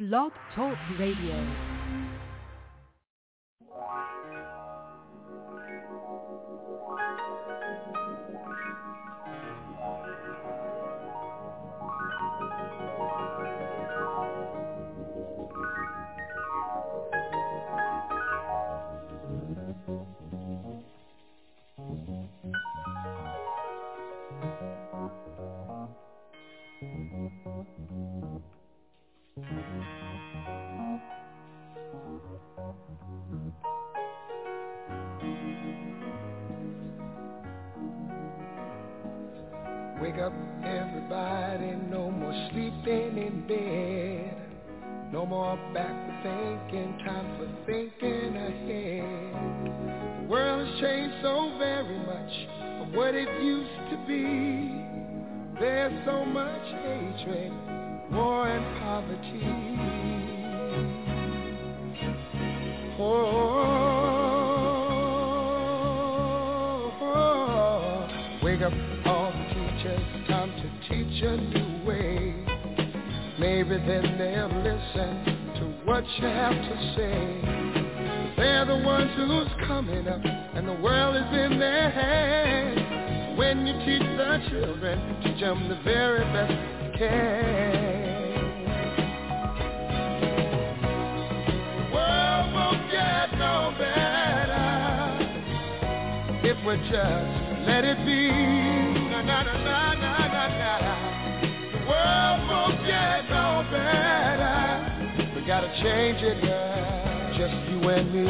Blog Talk Radio. Wake up, everybody, no more sleeping in bed. No more backward thinking, time for thinking ahead. The world has changed so very much from what it used to be. There's so much hatred, war and poverty. Wake up, all the teachers, time to teach a new way. Maybe then they'll listen to what you have to say. They're the ones who's coming up, and the world is in their hands. When you teach the children, teach them the very best you can. The world won't get no better if we just let it be. Na na na na na na na. The world won't get no better. We gotta change it, yeah. Just you and me.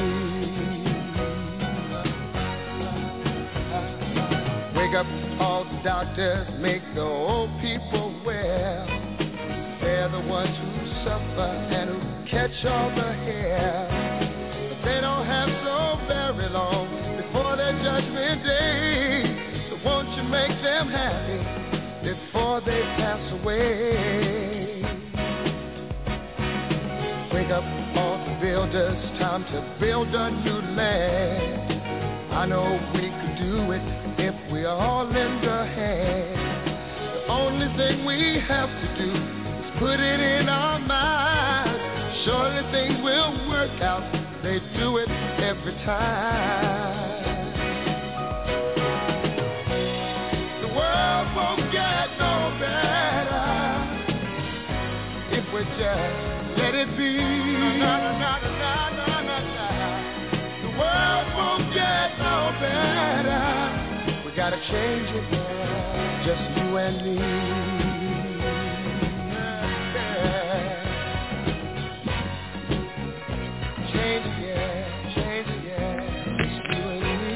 Wake up, all the doctors, make the old people well. They're the ones who suffer and who catch all the hair. But they don't have so very long before their judgment day. So won't you make them happy before they pass away? Wake up, all the builders, time to build a new land. I know we could do it if we all lend a hand. The only thing we have to do is put it in our minds. Surely things will work out. They do it every time. The world won't get no better if we just let it be. Na, na, na, na, na, na, na. The world won't get no better. We gotta change it, yeah. Just you and me. Change it, yeah. Change it, yeah. Just you and me.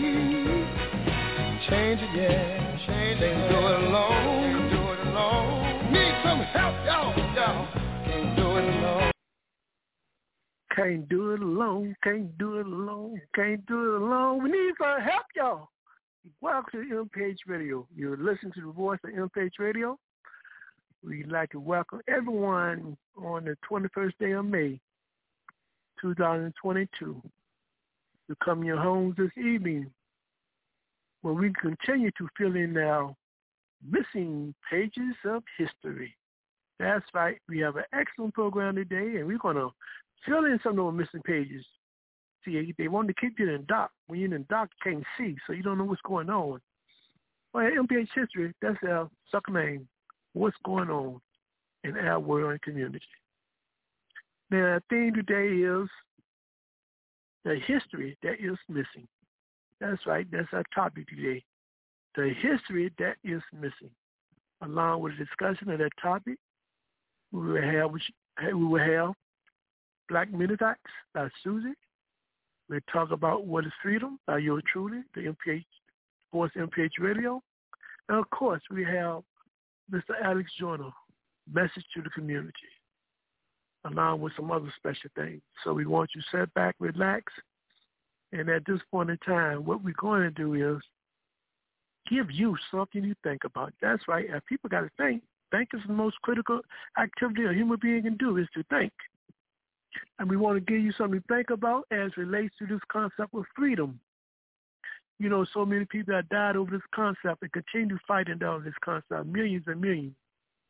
Change it, yeah. Change it. Can't do it alone. Can't do it alone. Need some help, y'all. Can't do it alone. Can't do it alone. Can't do it alone. Can't do it alone. We need some help, y'all. Welcome to MPH Radio. You're listening to the voice of MPH Radio. We'd like to welcome everyone on the 21st day of May, 2022, to come to your homes this evening, where we continue to fill in our missing pages of history. That's right. We have an excellent program today, and we're going to fill in some of those missing pages. See, they want to keep you in dock. When you're in dock, you can't see, so you don't know what's going on. Well, MPH History, that's our second name. What's going on in our world and community. Now, our theme today is the history that is missing. That's right. That's our topic today. The history that is missing. Along with a discussion of that topic, we will have Black Minute Facts by Susie. We'll talk about What is Freedom by yours truly, the MPH Voice MPH Radio. And of course, we have Mr. Alex Joyner, Message to the Community, along with some other special things. So we want you to sit back, relax, and at this point in time, what we're going to do is give you something to think about. That's right. If people got to think. Think is the most critical activity a human being can do is to think. And we want to give you something to think about as relates to this concept of freedom. You know, so many people have died over this concept and continue fighting down this concept, millions and millions.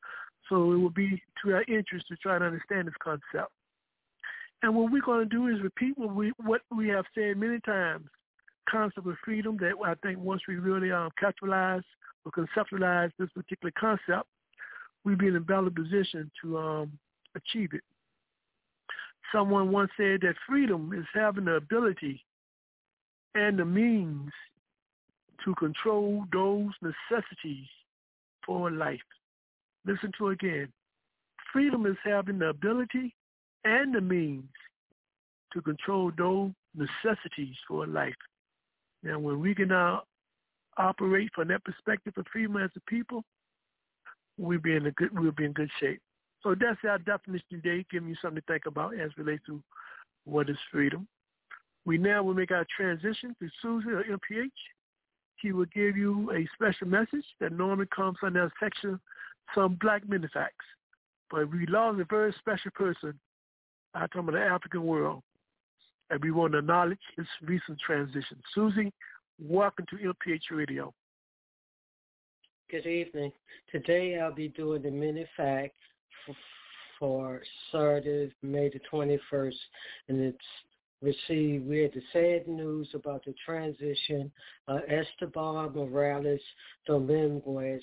So it will be to our interest to try to understand this concept. And what we're going to do is repeat what we have said many times. Concept of freedom, that I think once we really capitalize or conceptualize this particular concept, we'll be in a better position to achieve it. Someone once said that freedom is having the ability and the means to control those necessities for life. Listen to it again. Freedom is having the ability and the means to control those necessities for life. Now, when we can now operate from that perspective of freedom as a people, we'll be in good shape. So that's our definition today, giving you something to think about as relates to what is freedom. We now will make our transition to Susie or MPH. She will give you a special message that normally comes under that section, some black mini facts. But we lost a very special person out of the African world, and we want to acknowledge his recent transition. Susie, welcome to MPH Radio. Good evening. Today I'll be doing the mini fact for Saturday, May the 21st, and we had the sad news about the transition of Esteban Morales Dominguez,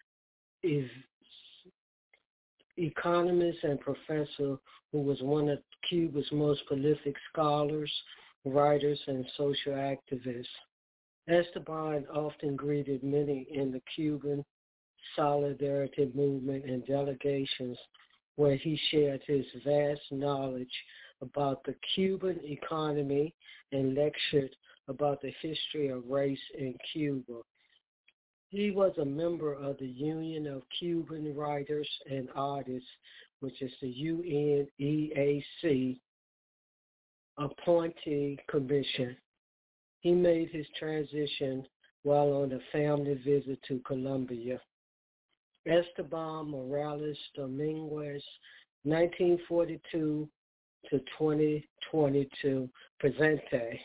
economist and professor who was one of Cuba's most prolific scholars, writers, and social activists. Esteban often greeted many in the Cuban solidarity movement and delegations where he shared his vast knowledge about the Cuban economy and lectured about the history of race in Cuba. He was a member of the Union of Cuban Writers and Artists, which is the UNEAC appointee commission. He made his transition while on a family visit to Colombia. Esteban Morales Dominguez, 1942 to 2022, presente.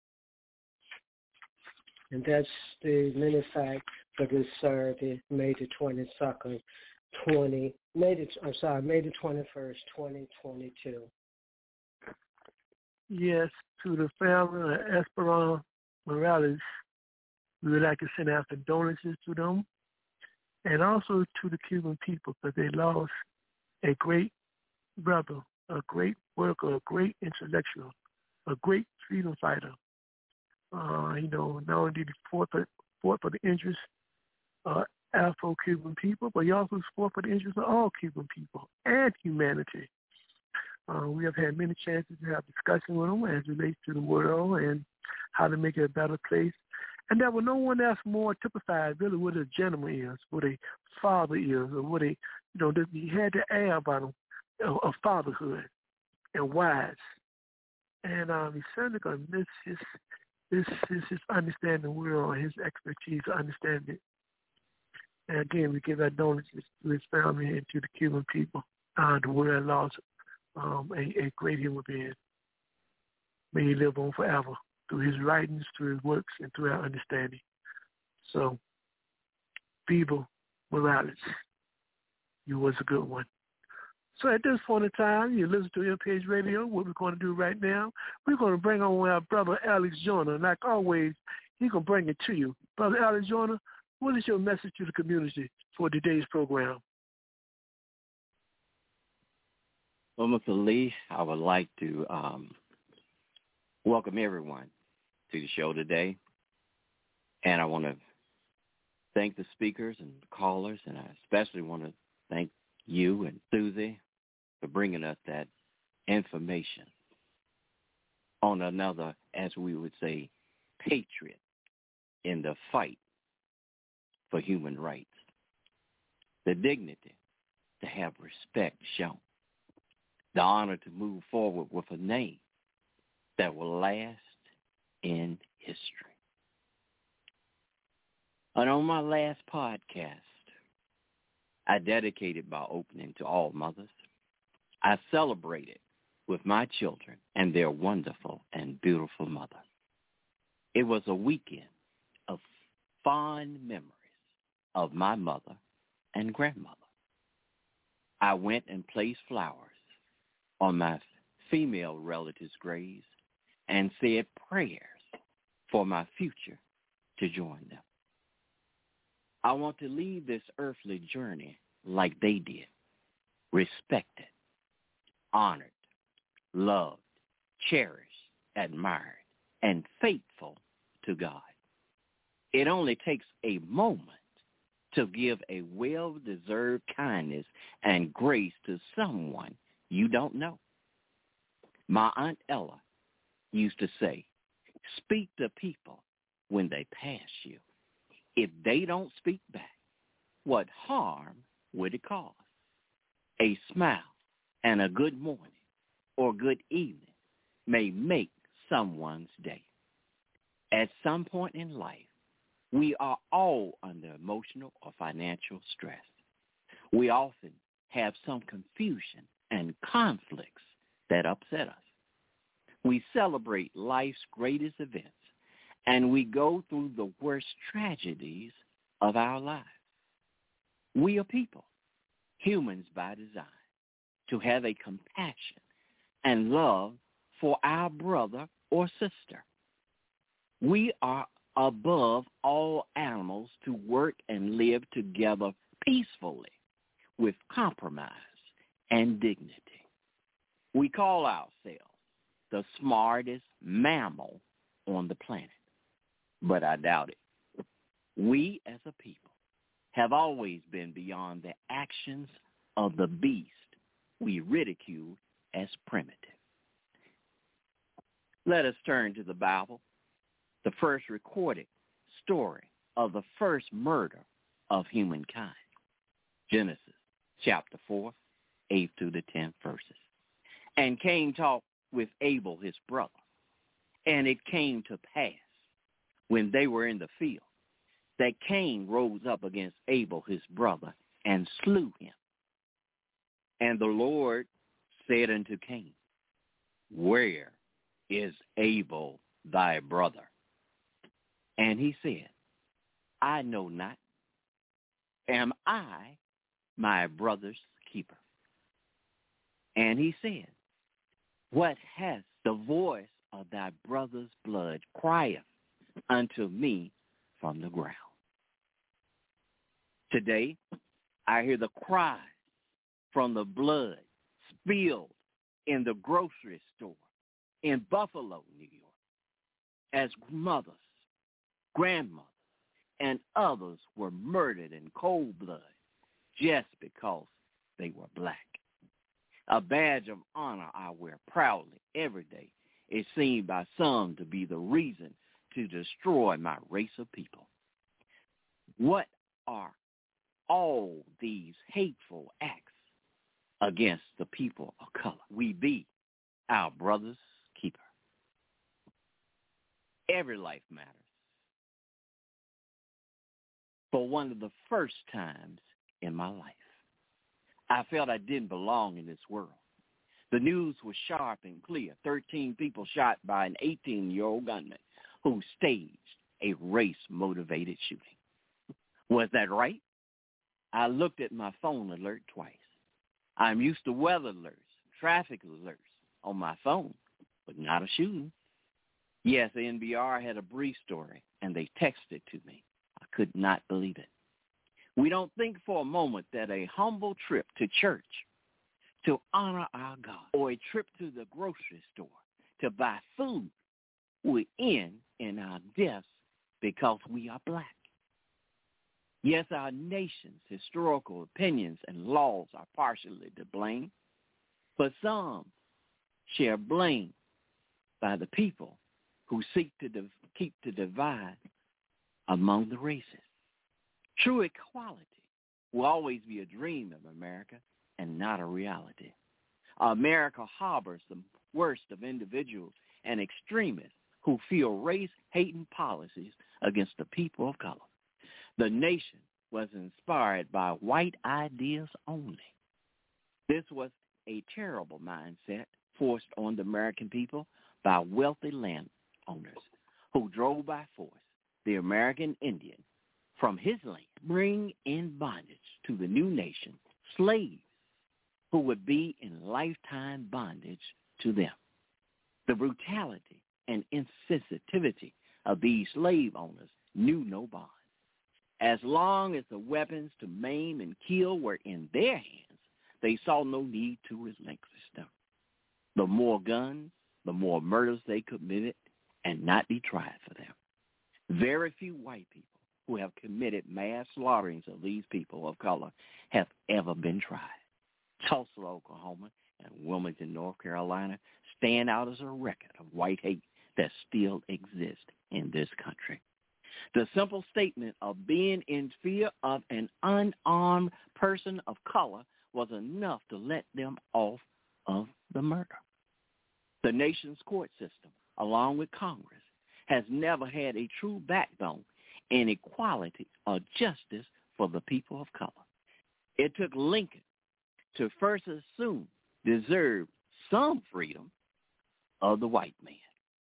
And that's the mini fact for this Saturday, May the 22nd, May the 21st, 2022. Yes, to the family of Esteban Morales, we would like to send out condolences to them, and also to the Cuban people, because they lost a great brother, a great worker, a great intellectual, a great freedom fighter. Not only did he fought for the interests of Afro-Cuban people, but he also fought for the interests of all Cuban people and humanity. We have had many chances to have discussion with him as it relates to the world and how to make it a better place. And there was no one else more typified really what a gentleman is, what a father is, or what he had the air about him of fatherhood and wise. And he's certainly going to miss his understanding the world, his expertise to understand it. And again, we give our donations to his family and to the Cuban people. The world lost a great human being. May he live on forever through his writings, through his works, and through our understanding. So, Viva Morales, you was a good one. So at this point in time, you listen to MPH Radio. What we're going to do right now, we're going to bring on our brother Alex Joyner. Like always, he's going to bring it to you. Brother Alex Joyner, what is your message to the community for today's program? Well, Mr. Lee, I would like to welcome everyone to the show today. And I want to thank the speakers and callers, and I especially want to thank you and Susie for bringing us that information on another, as we would say, patriot in the fight for human rights. The dignity to have respect shown. The honor to move forward with a name that will last in history. And on my last podcast, I dedicated my opening to all mothers. I celebrated with my children and their wonderful and beautiful mother. It was a weekend of fond memories of my mother and grandmother. I went and placed flowers on my female relatives' graves and said prayers for my future to join them. I want to leave this earthly journey like they did, respected, honored, loved, cherished, admired, and faithful to God. It only takes a moment to give a well-deserved kindness and grace to someone you don't know. My Aunt Ella used to say, speak to people when they pass you. If they don't speak back, what harm would it cause? A smile and a good morning or good evening may make someone's day. At some point in life, we are all under emotional or financial stress. We often have some confusion and conflicts that upset us. We celebrate life's greatest events, and we go through the worst tragedies of our lives. We are people, humans by design, to have a compassion and love for our brother or sister. We are above all animals to work and live together peacefully with compromise and dignity. We call ourselves the smartest mammal on the planet, but I doubt it. We as a people have always been beyond the actions of the beast we ridicule as primitive. Let us turn to the Bible, the first recorded story of the first murder of humankind. Genesis chapter 4, 8 through the 10th verses. And Cain talked with Abel his brother. And it came to pass, when they were in the field, that Cain rose up against Abel his brother and slew him. And the Lord said unto Cain, where is Abel thy brother? And he said, I know not. Am I my brother's keeper? And he said, what hath the voice of thy brother's blood crieth unto me from the ground? Today, I hear the cry from the blood spilled in the grocery store in Buffalo, New York, as mothers, grandmothers, and others were murdered in cold blood just because they were black. A badge of honor I wear proudly every day is seen by some to be the reason to destroy my race of people. What are all these hateful acts against the people of color? We be our brother's keeper. Every life matters. For one of the first times in my life, I felt I didn't belong in this world. The news was sharp and clear. 13 people shot by an 18-year-old gunman who staged a race-motivated shooting. Was that right? I looked at my phone alert twice. I'm used to weather alerts, traffic alerts on my phone, but not a shooting. Yes, the NBR had a brief story, and they texted to me. I could not believe it. We don't think for a moment that a humble trip to church to honor our God or a trip to the grocery store to buy food will end in our deaths because we are black. Yes, our nation's historical opinions and laws are partially to blame, but some share blame by the people who seek to keep the divide among the races. True equality will always be a dream of America and not a reality. America harbors the worst of individuals and extremists who fuel race-hating policies against the people of color. The nation was inspired by white ideas only. This was a terrible mindset forced on the American people by wealthy landowners who drove by force the American Indian from his land, bring in bondage to the new nation slaves who would be in lifetime bondage to them. The brutality and insensitivity of these slave owners knew no bond. As long as the weapons to maim and kill were in their hands, they saw no need to relinquish them. The more guns, the more murders they committed and not be tried for them. Very few white people who have committed mass slaughterings of these people of color have ever been tried. Tulsa, Oklahoma, and Wilmington, North Carolina stand out as a record of white hate that still exists in this country. The simple statement of being in fear of an unarmed person of color was enough to let them off of the murder. The nation's court system, along with Congress, has never had a true backbone in equality or justice for the people of color. It took Lincoln to first assume deserve some freedom of the white man.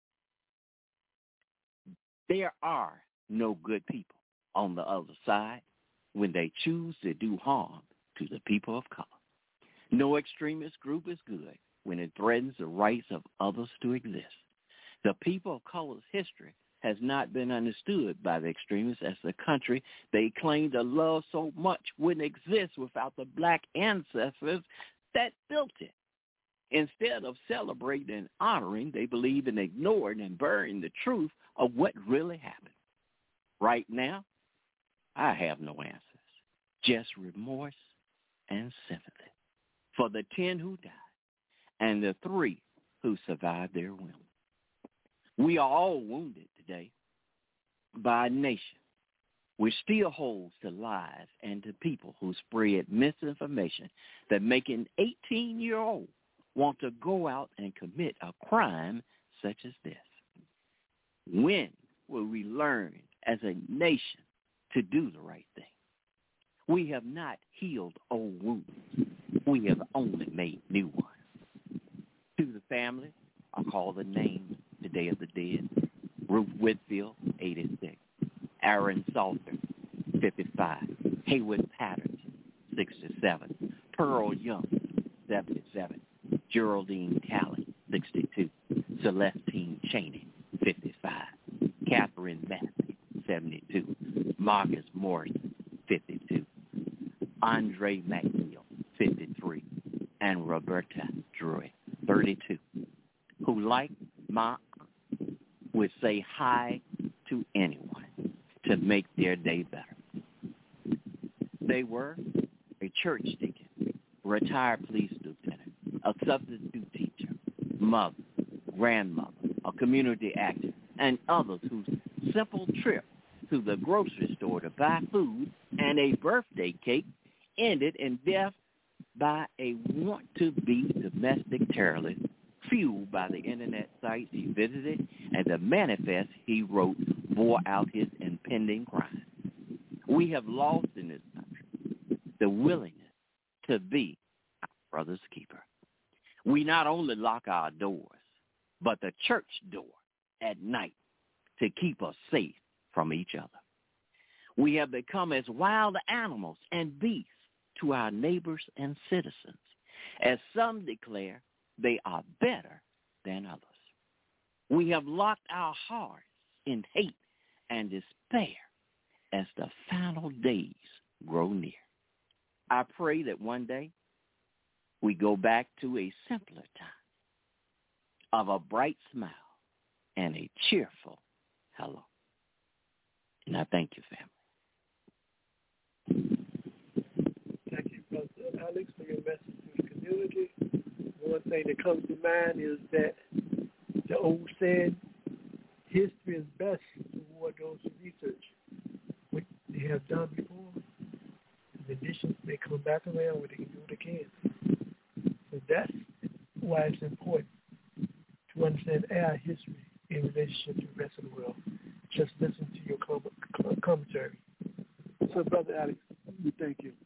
There are no good people on the other side when they choose to do harm to the people of color. No extremist group is good when it threatens the rights of others to exist. The people of color's history has not been understood by the extremists, as the country they claim to love so much wouldn't exist without the black ancestors that built it. Instead of celebrating and honoring, they believe in ignoring and burying the truth of what really happened. Right now, I have no answers, just remorse and sympathy for the 10 who died and the 3 who survived their wounds. We are all wounded today by a nation which still holds to lies and to people who spread misinformation that make an 18-year-old want to go out and commit a crime such as this. When will we learn as a nation to do the right thing? We have not healed old wounds. We have only made new ones. To the family, I call the names today of the dead. Ruth Whitfield, 86. Aaron Salter, 55. Haywood Patterson, 67. Pearl Young, 77. Geraldine Talley, 62. Celestine Cheney, 55. Catherine Matthews, 72. Marcus Morrison, 52. Andre McNeil, 53. And Roberta Drury, 32. Who, like my aunt, would say hi to anyone to make their day better. They were a church deacon, retired police lieutenant, a substitute teacher, mother, grandmother, a community actor, and others whose simple trip to the grocery store to buy food and a birthday cake ended in death by a want-to-be domestic terrorist fueled by the internet sites he visited and the manifest he wrote bore out his impending crime. We have lost in this country the willingness to be our brother's keeper. We not only lock our doors, but the church door at night to keep us safe from each other. We have become as wild animals and beasts to our neighbors and citizens, as some declare they are better than others. We have locked our hearts in hate and despair as the final days grow near. I pray that one day we go back to a simpler time of a bright smile and a cheerful hello. And I thank you, family. Thank you, Brother Alex, for your message to the community. One thing that comes to mind is that the old saying, history is best toward those who research what they have done before. In addition, they come back around where they can do it again. So that's why it's important to understand our history in relationship to the rest of the world. Just listen to your commentary. So, Brother Alex, we thank you.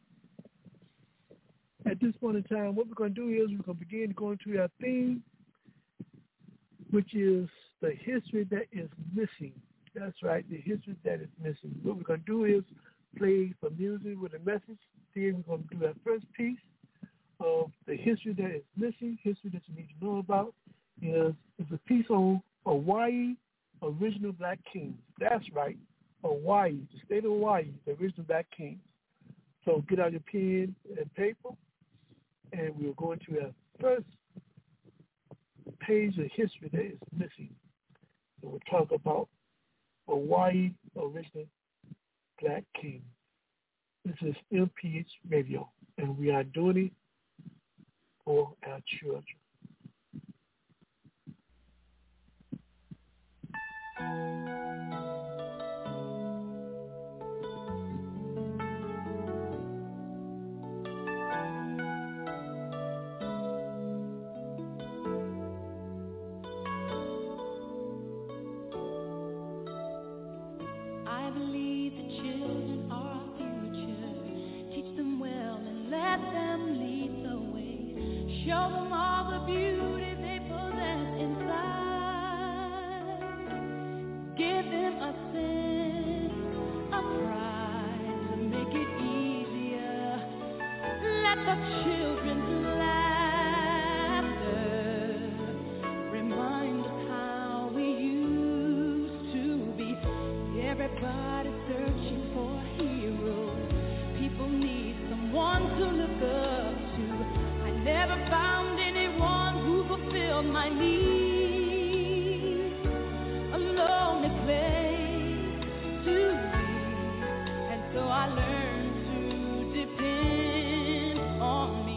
At this point in time, what we're going to do is we're going to begin going to our theme, which is the history that is missing. That's right, the history that is missing. What we're going to do is play some music with a message. Then we're going to do our first piece of the history that is missing, history that you need to know about, is a piece on Hawaii original black kings. That's right, Hawaii, the state of Hawaii, the original black kings. So get out your pen and paper, and we'll go into the first page of history that is missing. And we'll talk about Hawaii original black kings. This is MPH Radio, and we are doing it for our children. I believe the children are our future. Teach them well and let them lead the way. Show them all the beauty they possess inside. Give them a sense of pride to make it easier. Let the children's laughter remind us how we used to be. Everybody's searching for a hero. People need someone to look up to. I never found anyone who fulfilled my needs. A lonely place to be, and so I learned to depend on me.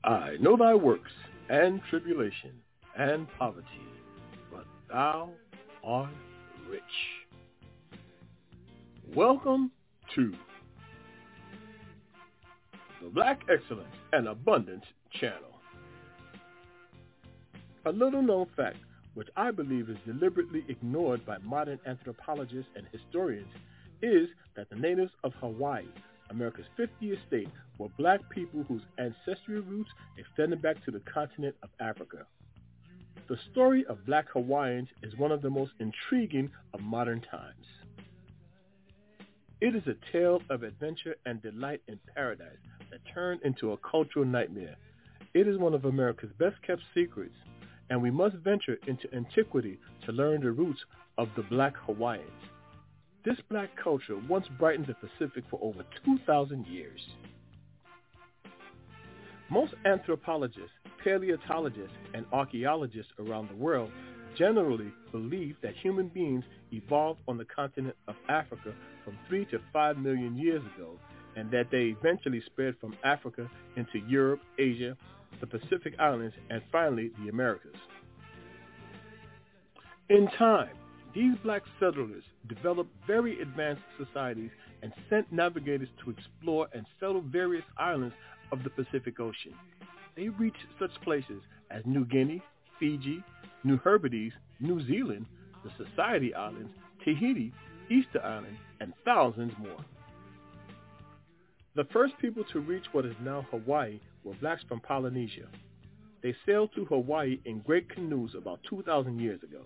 I know thy works, and tribulation, and poverty, but thou art rich. Welcome to the Black Excellence and Abundance Channel. A little known fact, which I believe is deliberately ignored by modern anthropologists and historians, is that the natives of Hawaii, America's 50th state, were black people whose ancestral roots extended back to the continent of Africa. The story of black Hawaiians is one of the most intriguing of modern times. It is a tale of adventure and delight in paradise that turned into a cultural nightmare. It is one of America's best-kept secrets, and we must venture into antiquity to learn the roots of the black Hawaiians. This black culture once brightened the Pacific for over 2,000 years. Most anthropologists, paleontologists, and archaeologists around the world generally believe that human beings evolved on the continent of Africa from 3 to 5 million years ago, and that they eventually spread from Africa into Europe, Asia, the Pacific Islands, and finally the Americas. In time, these black settlers developed very advanced societies and sent navigators to explore and settle various islands of the Pacific Ocean. They reached such places as New Guinea, Fiji, New Hebrides, New Zealand, the Society Islands, Tahiti, Easter Island, and thousands more. The first people to reach what is now Hawaii were blacks from Polynesia. They sailed to Hawaii in great canoes about 2,000 years ago.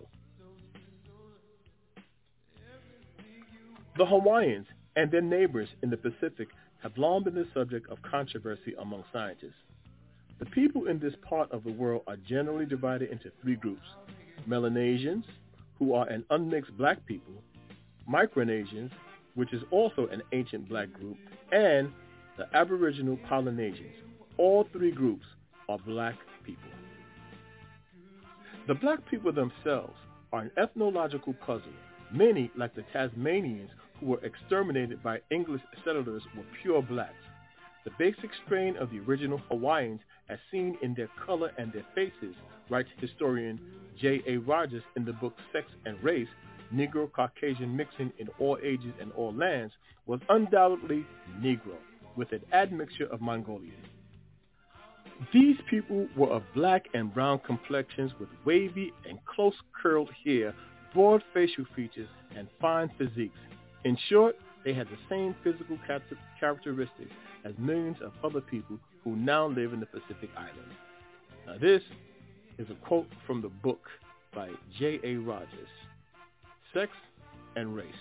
The Hawaiians and their neighbors in the Pacific have long been the subject of controversy among scientists. The people in this part of the world are generally divided into three groups: Melanesians, who are an unmixed black people, Micronesians, which is also an ancient black group, and the Aboriginal Polynesians. All three groups are black people. The black people themselves are an ethnological puzzle. Many, like the Tasmanians, who were exterminated by English settlers, were pure blacks. The basic strain of the original Hawaiians, as seen in their color and their faces, writes historian J.A. Rogers in the book Sex and Race, Negro-Caucasian Mixing in All Ages and All Lands, was undoubtedly Negro, with an admixture of Mongolian. These people were of black and brown complexions with wavy and close-curled hair, broad facial features, and fine physiques. In short, they had the same physical characteristics as millions of other people who now live in the Pacific Islands. Now this is a quote from the book by J.A. Rogers, Sex and Race.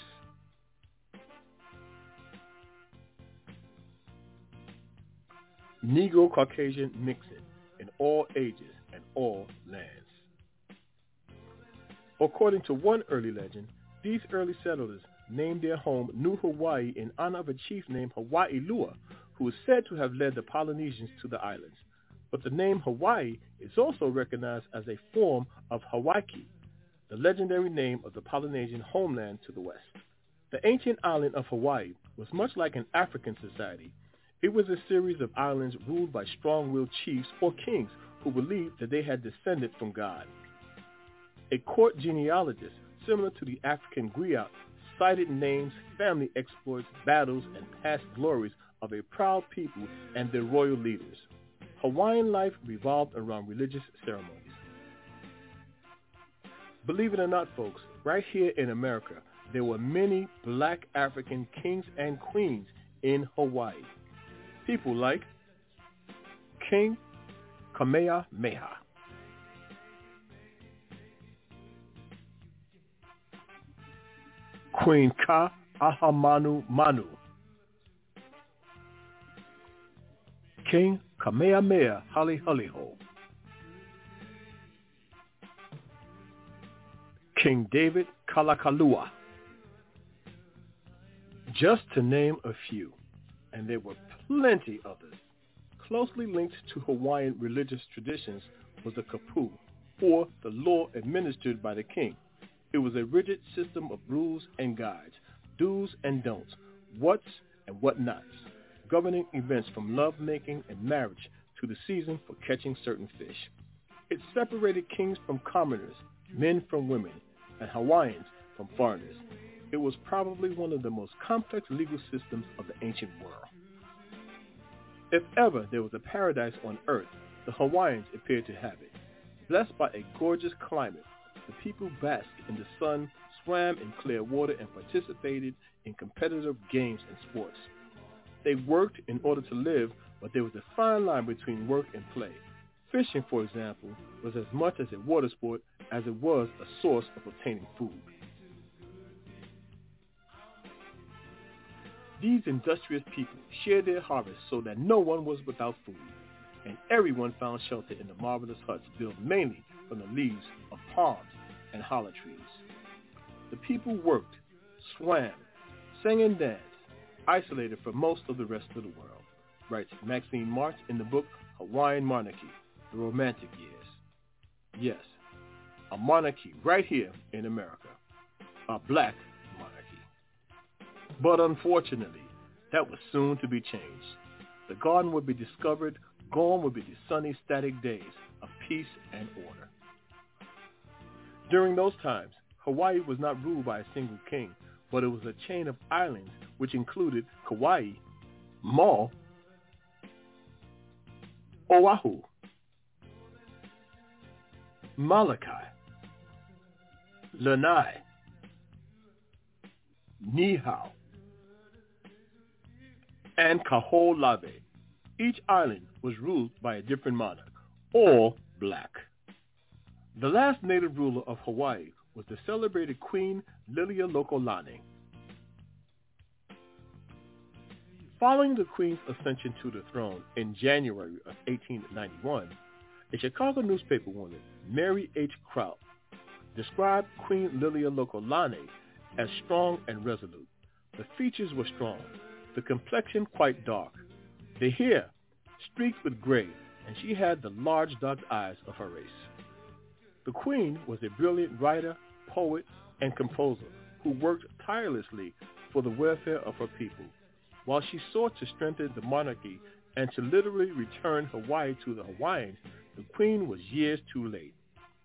Negro-Caucasian mixing in all ages and all lands. According to one early legend, these early settlers named their home New Hawaii in honor of a chief named Hawaiʻilua, who is said to have led the Polynesians to the islands. But the name Hawaii is also recognized as a form of Hawaiki, the legendary name of the Polynesian homeland to the west. The ancient island of Hawaii was much like an African society. It was a series of islands ruled by strong-willed chiefs or kings who believed that they had descended from God. A court genealogist, similar to the African griot, cited names, family exploits, battles, and past glories of a proud people and their royal leaders. Hawaiian life revolved around religious ceremonies. Believe it or not, folks, right here in America, there were many black African kings and queens in Hawaii. People like King Kamehameha, Queen Ka'ahumanu Manu, King Kamehameha Halihaliho, King David Kalakalua, just to name a few, and there were plenty others. Closely linked to Hawaiian religious traditions was the kapu, or the law administered by the king. It was a rigid system of rules and guides, do's and don'ts, what's and what nots, governing events from love-making and marriage to the season for catching certain fish. It separated kings from commoners, men from women, and Hawaiians from foreigners. It was probably one of the most complex legal systems of the ancient world. If ever there was a paradise on earth, the Hawaiians appeared to have it. Blessed by a gorgeous climate, the people basked in the sun, swam in clear water, and participated in competitive games and sports. They worked in order to live, but there was a fine line between work and play. Fishing, for example, was as much as a water sport as it was a source of obtaining food. These industrious people shared their harvest so that no one was without food, and everyone found shelter in the marvelous huts built mainly from the leaves of palms and hollow trees. The people worked, swam, sang and danced, isolated from most of the rest of the world, writes Maxine March in the book Hawaiian Monarchy, The Romantic Years. Yes, a monarchy right here in America, a black monarchy. But unfortunately, that was soon to be changed. The garden would be discovered, gone would be the sunny, static days of peace and order. During those times, Hawaii was not ruled by a single king, but it was a chain of islands which included Kauai, Maui, Oahu, Molokai, Lanai, Niihau, and Kaho'olawe. Each island was ruled by a different monarch, all black. The last native ruler of Hawaii was the celebrated Queen Liliuokalani. Following the Queen's ascension to the throne in January of 1891, a Chicago newspaper woman, Mary H. Kraut, described Queen Liliuokalani as strong and resolute. The features were strong, the complexion quite dark, the hair streaked with gray, and she had the large dark eyes of her race. The Queen was a brilliant writer, poet, and composer who worked tirelessly for the welfare of her people. While she sought to strengthen the monarchy and to literally return Hawaii to the Hawaiians, the Queen was years too late.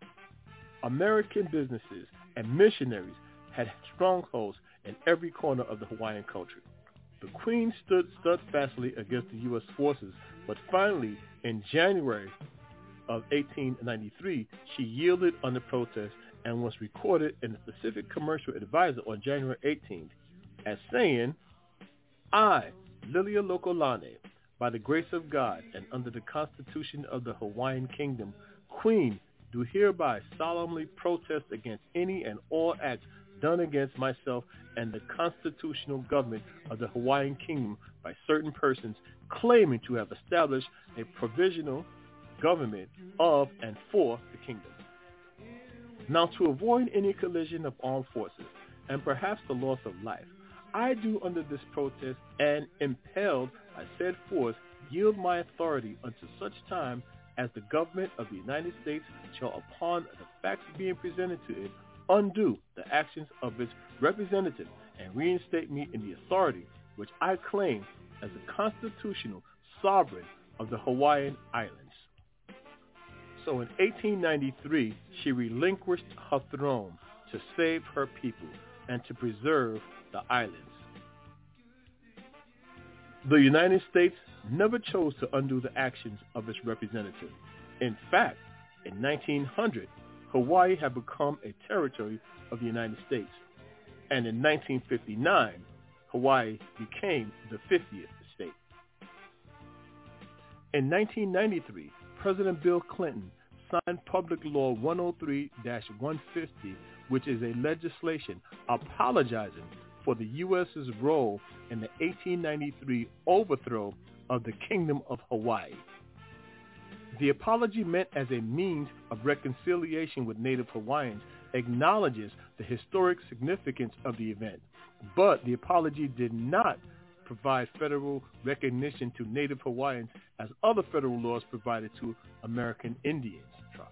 American businesses and missionaries had strongholds in every corner of the Hawaiian culture. The Queen stood steadfastly against the U.S. forces, but finally, in January of 1893, she yielded under protest and was recorded in the Pacific Commercial Advisor on January 18th as saying, "I, Liliuokalani, by the grace of God and under the Constitution of the Hawaiian Kingdom, Queen, do hereby solemnly protest against any and all acts done against myself and the constitutional government of the Hawaiian Kingdom by certain persons claiming to have established a provisional government of and for the kingdom. Now, to avoid any collision of armed forces and perhaps the loss of life, I do under this protest and impelled by said force yield my authority unto such time as the government of the United States shall, upon the facts being presented to it, undo the actions of its representative and reinstate me in the authority which I claim as the constitutional sovereign of the Hawaiian Islands." So in 1893, she relinquished her throne to save her people and to preserve the islands. The United States never chose to undo the actions of its representative. In fact, in 1900, Hawaii had become a territory of the United States, and in 1959, Hawaii became the 50th state. In 1993, President Bill Clinton signed Public Law 103-150, which is a legislation apologizing for the U.S.'s role in the 1893 overthrow of the Kingdom of Hawaii. The apology, meant as a means of reconciliation with Native Hawaiians, acknowledges the historic significance of the event, but the apology did not provide federal recognition to Native Hawaiians as other federal laws provided to American Indians tribes.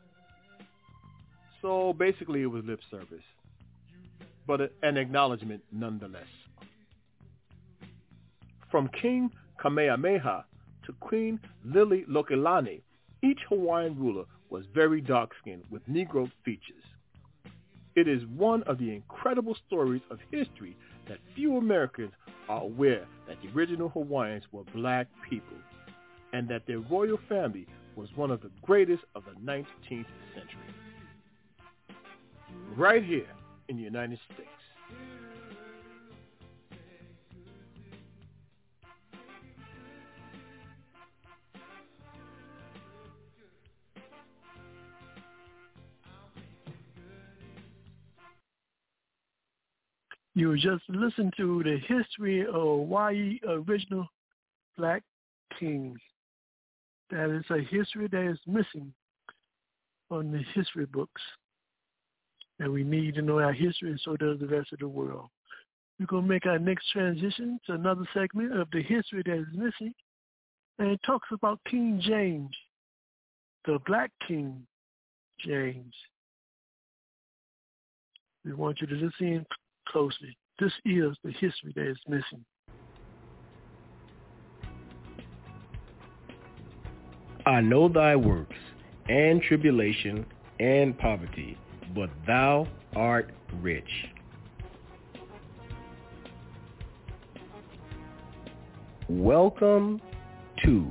So basically it was lip service, but an acknowledgement nonetheless. From King Kamehameha to Queen Liliuokalani, each Hawaiian ruler was very dark-skinned with Negro features. It is one of the incredible stories of history that few Americans are aware that the original Hawaiians were black people and that their royal family was one of the greatest of the 19th century. Right here in the United States. You were just listening to the history of Hawaii original black kings. That is a history that is missing on the history books. And we need to know our history, and so does the rest of the world. We're going to make our next transition to another segment of the history that is missing. And it talks about King James, the Black King James. We want you to listen in closely. This is the history that is missing. I know thy works, and tribulation, and poverty, but thou art rich. Welcome to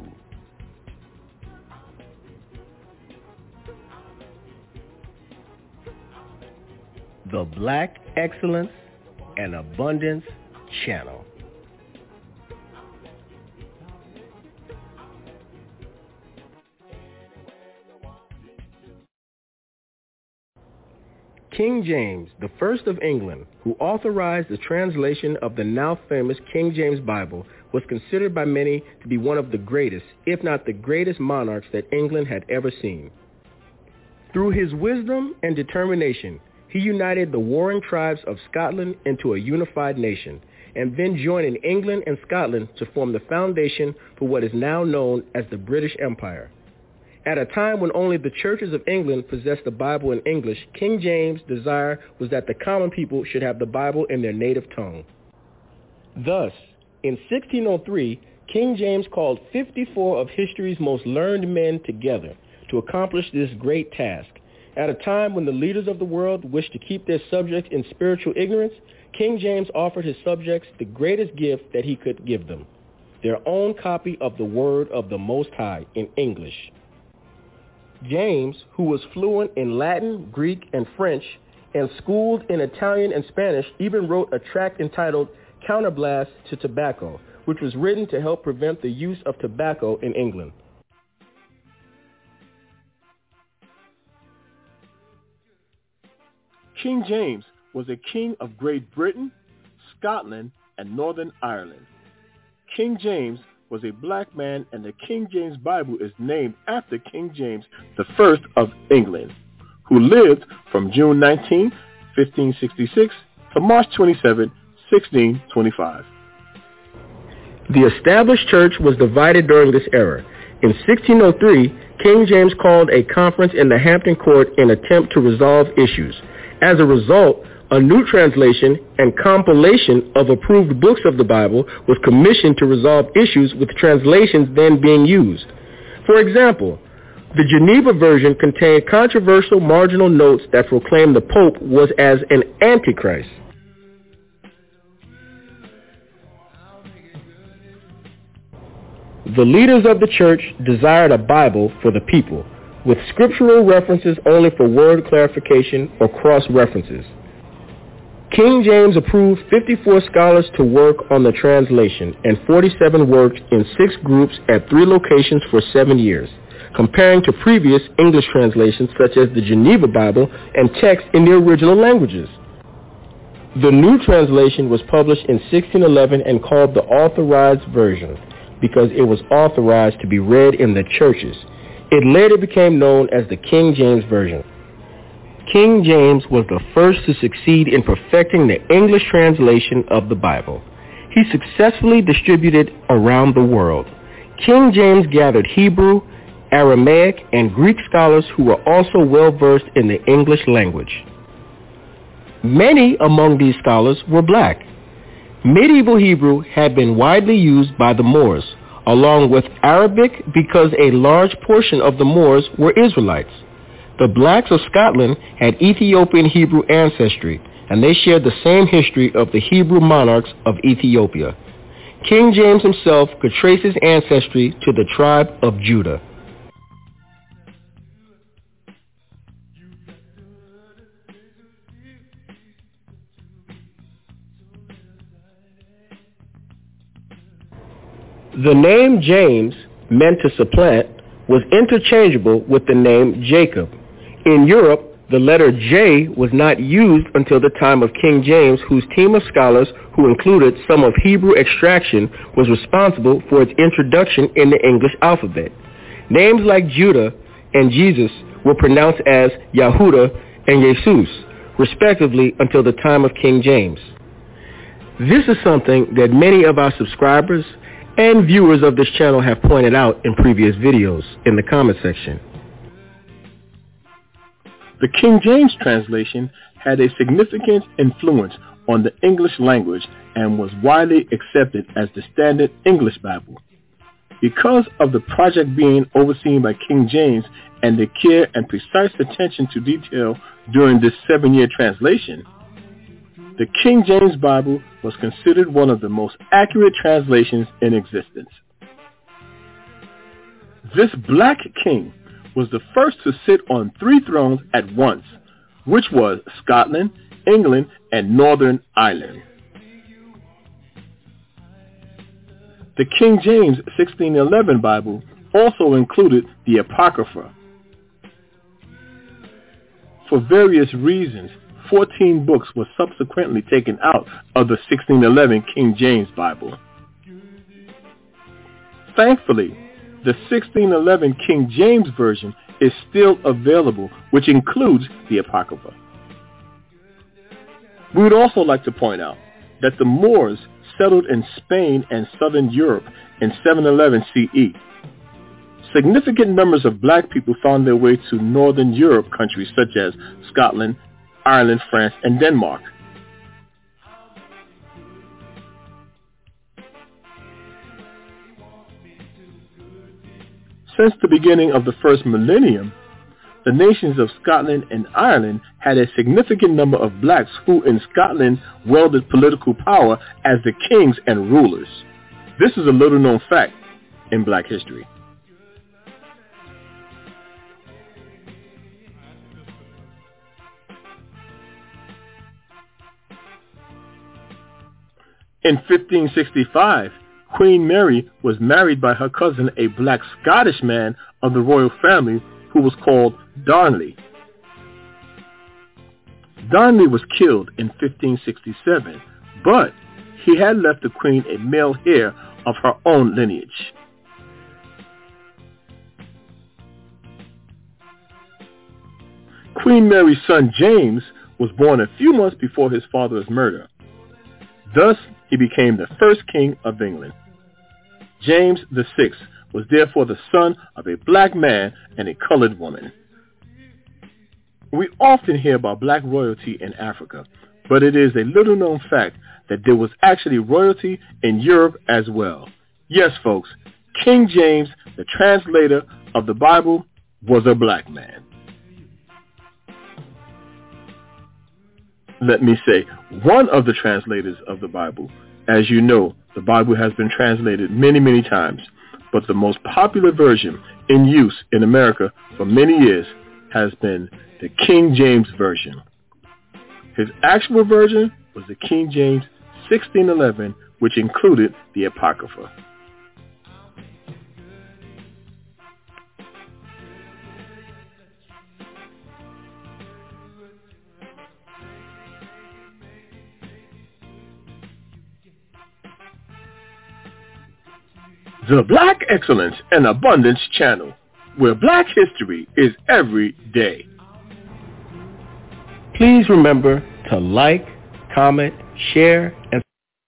the Black Excellence and Abundance Channel. King James, the first of England, who authorized the translation of the now famous King James Bible, was considered by many to be one of the greatest, if not the greatest monarchs that England had ever seen. Through his wisdom and determination, he united the warring tribes of Scotland into a unified nation, and then joining England and Scotland to form the foundation for what is now known as the British Empire. At a time when only the churches of England possessed the Bible in English, King James' desire was that the common people should have the Bible in their native tongue. Thus, in 1603, King James called 54 of history's most learned men together to accomplish this great task. At a time when the leaders of the world wished to keep their subjects in spiritual ignorance, King James offered his subjects the greatest gift that he could give them, their own copy of the Word of the Most High in English. James, who was fluent in Latin, Greek, and French, and schooled in Italian and Spanish, even wrote a tract entitled Counterblast to Tobacco, which was written to help prevent the use of tobacco in England. King James was a king of Great Britain, Scotland, and Northern Ireland. King James was a black man, and the King James Bible is named after King James I of England, who lived from June 19, 1566 to March 27, 1625. The established church was divided during this era. In 1603, King James called a conference in the Hampton Court in an attempt to resolve issues. As a result, a new translation and compilation of approved books of the Bible was commissioned to resolve issues with translations then being used. For example, the Geneva version contained controversial marginal notes that proclaimed the Pope was as an antichrist. The leaders of the church desired a Bible for the people, with scriptural references only for word clarification or cross-references. King James approved 54 scholars to work on the translation, and 47 worked in 6 groups at 3 locations for 7 years, comparing to previous English translations such as the Geneva Bible and texts in the original languages. The new translation was published in 1611 and called the Authorized Version because it was authorized to be read in the churches. It later became known as the King James Version. King James was the first to succeed in perfecting the English translation of the Bible. He successfully distributed around the world. King James gathered Hebrew, Aramaic, and Greek scholars who were also well-versed in the English language. Many among these scholars were black. Medieval Hebrew had been widely used by the Moors, along with Arabic because a large portion of the Moors were Israelites. The blacks of Scotland had Ethiopian Hebrew ancestry, and they shared the same history of the Hebrew monarchs of Ethiopia. King James himself could trace his ancestry to the tribe of Judah. The name James, meant to supplant, was interchangeable with the name Jacob. In Europe, the letter J was not used until the time of King James, whose team of scholars, who included some of Hebrew extraction, was responsible for its introduction in the English alphabet. Names like Judah and Jesus were pronounced as Yahudah and Jesus, respectively, until the time of King James. This is something that many of our subscribers and viewers of this channel have pointed out in previous videos in the comment section. The King James translation had a significant influence on the English language and was widely accepted as the standard English Bible. Because of the project being overseen by King James and the care and precise attention to detail during this 7-year translation, the King James Bible was considered one of the most accurate translations in existence. This black king was the first to sit on 3 thrones at once, which was Scotland, England, and Northern Ireland. The King James 1611 Bible also included the Apocrypha. For various reasons, 14 books were subsequently taken out of the 1611 King James Bible. Thankfully, the 1611 King James Version is still available, which includes the Apocrypha. We would also like to point out that the Moors settled in Spain and southern Europe in 711 CE. Significant numbers of black people found their way to northern Europe countries such as Scotland, Ireland, France, and Denmark. Since the beginning of the first millennium, the nations of Scotland and Ireland had a significant number of blacks who in Scotland wielded political power as the kings and rulers. This is a little-known fact in black history. In 1565, Queen Mary was married by her cousin, a black Scottish man of the royal family who was called Darnley. Darnley was killed in 1567, but he had left the queen a male heir of her own lineage. Queen Mary's son James was born a few months before his father's murder. Thus, he became the first king of England. James VI was therefore the son of a black man and a colored woman. We often hear about black royalty in Africa, but it is a little-known fact that there was actually royalty in Europe as well. Yes, folks, King James, the translator of the Bible, was a black man. Let me say, one of the translators of the Bible. As you know, the Bible has been translated many, many times, but the most popular version in use in America for many years has been the King James Version. His actual version was the King James 1611, which included the Apocrypha. The Black Excellence and Abundance Channel, where black history is every day. Please remember to like, comment, share, and...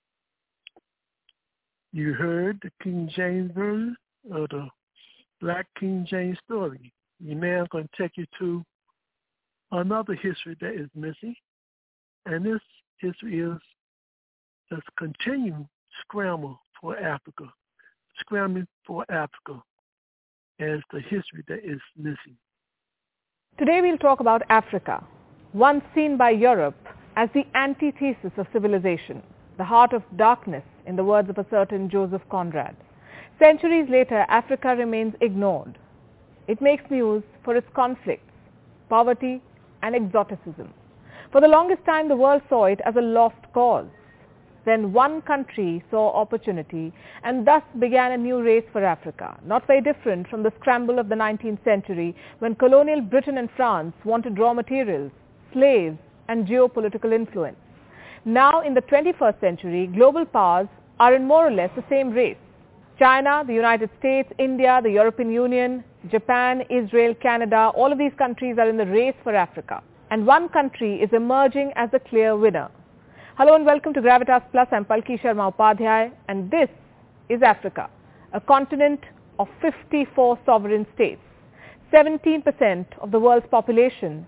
You heard the King James Version of the Black King James story. We now going to take you to another history that is missing, and this history is this continued scramble for Africa scrambling for Africa as the history that is missing. Today we'll talk about Africa, once seen by Europe as the antithesis of civilization, the heart of darkness, in the words of a certain Joseph Conrad. Centuries later, Africa remains ignored. It makes news for its conflicts, poverty, and exoticism. For the longest time, the world saw it as a lost cause. Then one country saw opportunity, and thus began a new race for Africa, not very different from the scramble of the 19th century when colonial Britain and France wanted raw materials, slaves, and geopolitical influence. Now, in the 21st century, global powers are in more or less the same race. China, the United States, India, the European Union, Japan, Israel, Canada, all of these countries are in the race for Africa. And one country is emerging as the clear winner. Hello and welcome to Gravitas Plus. I'm Palki Sharma Upadhyay, and this is Africa, a continent of 54 sovereign states, 17% of the world's population,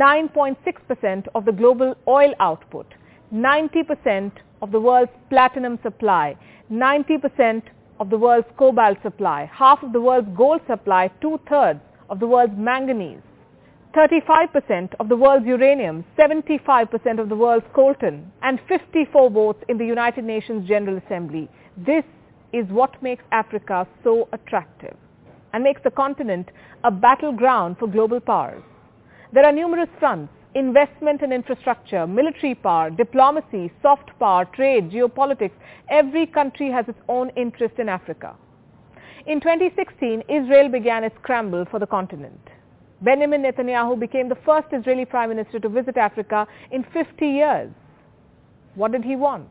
9.6% of the global oil output, 90% of the world's platinum supply, 90% of the world's cobalt supply, half of the world's gold supply, 2/3 of the world's manganese, 35% of the world's uranium, 75% of the world's coltan, and 54 votes in the United Nations General Assembly. This is what makes Africa so attractive and makes the continent a battleground for global powers. There are numerous fronts: investment and infrastructure, military power, diplomacy, soft power, trade, geopolitics. Every country has its own interest in Africa. In 2016, Israel began its scramble for the continent. Benjamin Netanyahu became the first Israeli Prime Minister to visit Africa in 50 years. What did he want?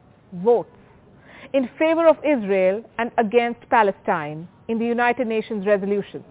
Votes in favor of Israel and against Palestine in the United Nations resolutions.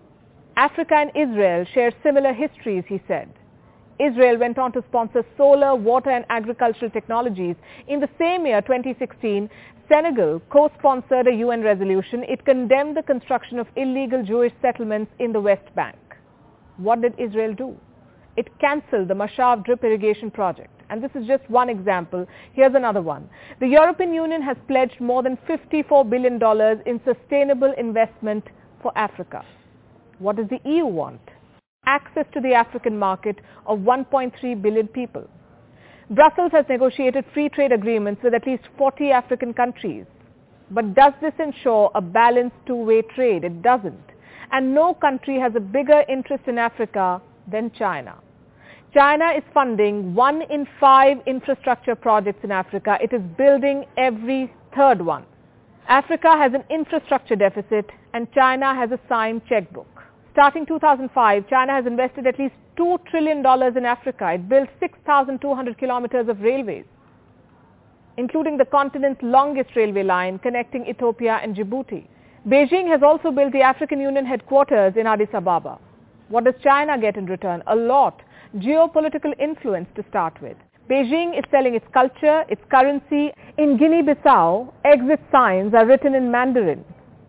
Africa and Israel share similar histories, he said. Israel went on to sponsor solar, water and agricultural technologies. In the same year, 2016, Senegal co-sponsored a UN resolution. It condemned the construction of illegal Jewish settlements in the West Bank. What did Israel do? It cancelled the Mashav drip irrigation project. And this is just one example. Here's another one. The European Union has pledged more than $54 billion in sustainable investment for Africa. What does the EU want? Access to the African market of 1.3 billion people. Brussels has negotiated free trade agreements with at least 40 African countries. But does this ensure a balanced two-way trade? It doesn't. And no country has a bigger interest in Africa than China. China is funding 1 in 5 infrastructure projects in Africa. It is building every third one. Africa has an infrastructure deficit and China has a signed checkbook. Starting 2005, China has invested at least $2 trillion in Africa. It built 6,200 kilometers of railways, including the continent's longest railway line connecting Ethiopia and Djibouti. Beijing has also built the African Union headquarters in Addis Ababa. What does China get in return? A lot. Geopolitical influence to start with. Beijing is selling its culture, its currency. In Guinea-Bissau, exit signs are written in Mandarin.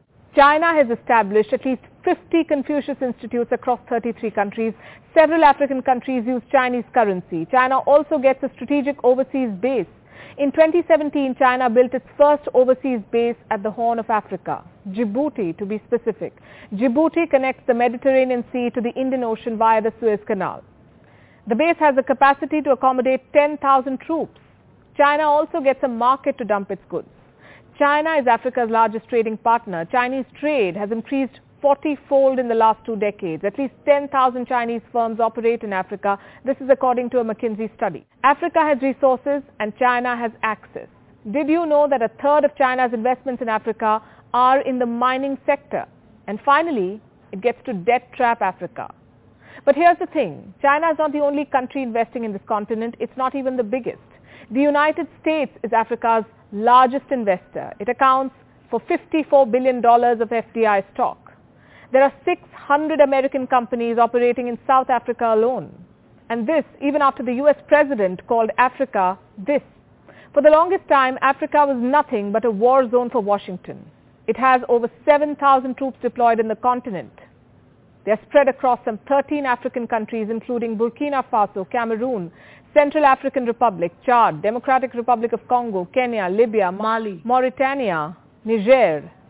China has established at least 50 Confucius Institutes across 33 countries. Several African countries use Chinese currency. China also gets a strategic overseas base. In 2017, China built its first overseas base at the Horn of Africa, Djibouti to be specific. Djibouti connects the Mediterranean Sea to the Indian Ocean via the Suez Canal. The base has the capacity to accommodate 10,000 troops. China also gets a market to dump its goods. China is Africa's largest trading partner. Chinese trade has increased 40-fold in the last 2 decades. At least 10,000 Chinese firms operate in Africa. This is according to a McKinsey study. Africa has resources and China has access. Did you know that 1/3 of China's investments in Africa are in the mining sector? And finally, it gets to debt trap Africa. But here's the thing. China is not the only country investing in this continent. It's not even the biggest. The United States is Africa's largest investor. It accounts for $54 billion of FDI stock. There are 600 American companies operating in South Africa alone. And this, even after the US president called Africa this. For the longest time, Africa was nothing but a war zone for Washington. It has over 7,000 troops deployed in the continent. They are spread across some 13 African countries, including Burkina Faso, Cameroon, Central African Republic, Chad, Democratic Republic of Congo, Kenya, Libya, Mali, Mauritania, Niger,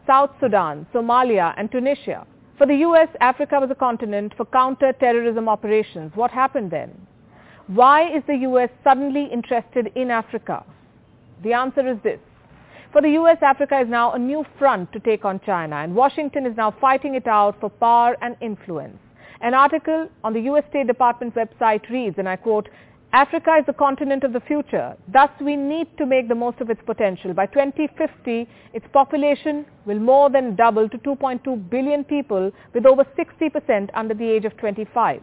South Sudan, Somalia, and Tunisia. For the US, Africa was a continent for counter-terrorism operations. What happened then? Why is the US suddenly interested in Africa? The answer is this. For the US, Africa is now a new front to take on China, and Washington is now fighting it out for power and influence. An article on the US State Department's website reads, and I quote, "Africa is the continent of the future. Thus, we need to make the most of its potential. By 2050, its population will more than double to 2.2 billion people, with over 60% under the age of 25.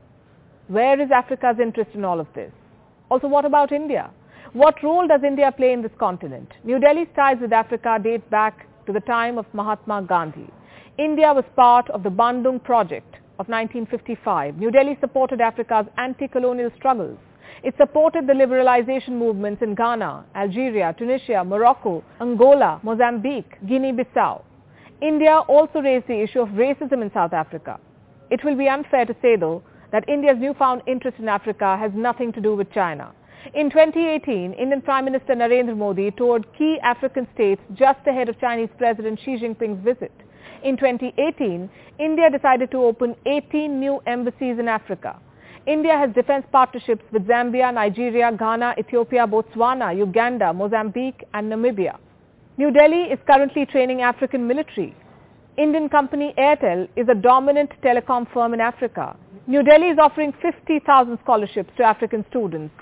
Where is Africa's interest in all of this? Also, what about India? What role does India play in this continent? New Delhi's ties with Africa date back to the time of Mahatma Gandhi. India was part of the Bandung Project of 1955. New Delhi supported Africa's anti-colonial struggles. It supported the liberalization movements in Ghana, Algeria, Tunisia, Morocco, Angola, Mozambique, Guinea-Bissau. India also raised the issue of racism in South Africa. It will be unfair to say, though, that India's newfound interest in Africa has nothing to do with China. In 2018, Indian Prime Minister Narendra Modi toured key African states just ahead of Chinese President Xi Jinping's visit. In 2018, India decided to open 18 new embassies in Africa. India has defense partnerships with Zambia, Nigeria, Ghana, Ethiopia, Botswana, Uganda, Mozambique, and Namibia. New Delhi is currently training African military. Indian company Airtel is a dominant telecom firm in Africa. New Delhi is offering 50,000 scholarships to African students.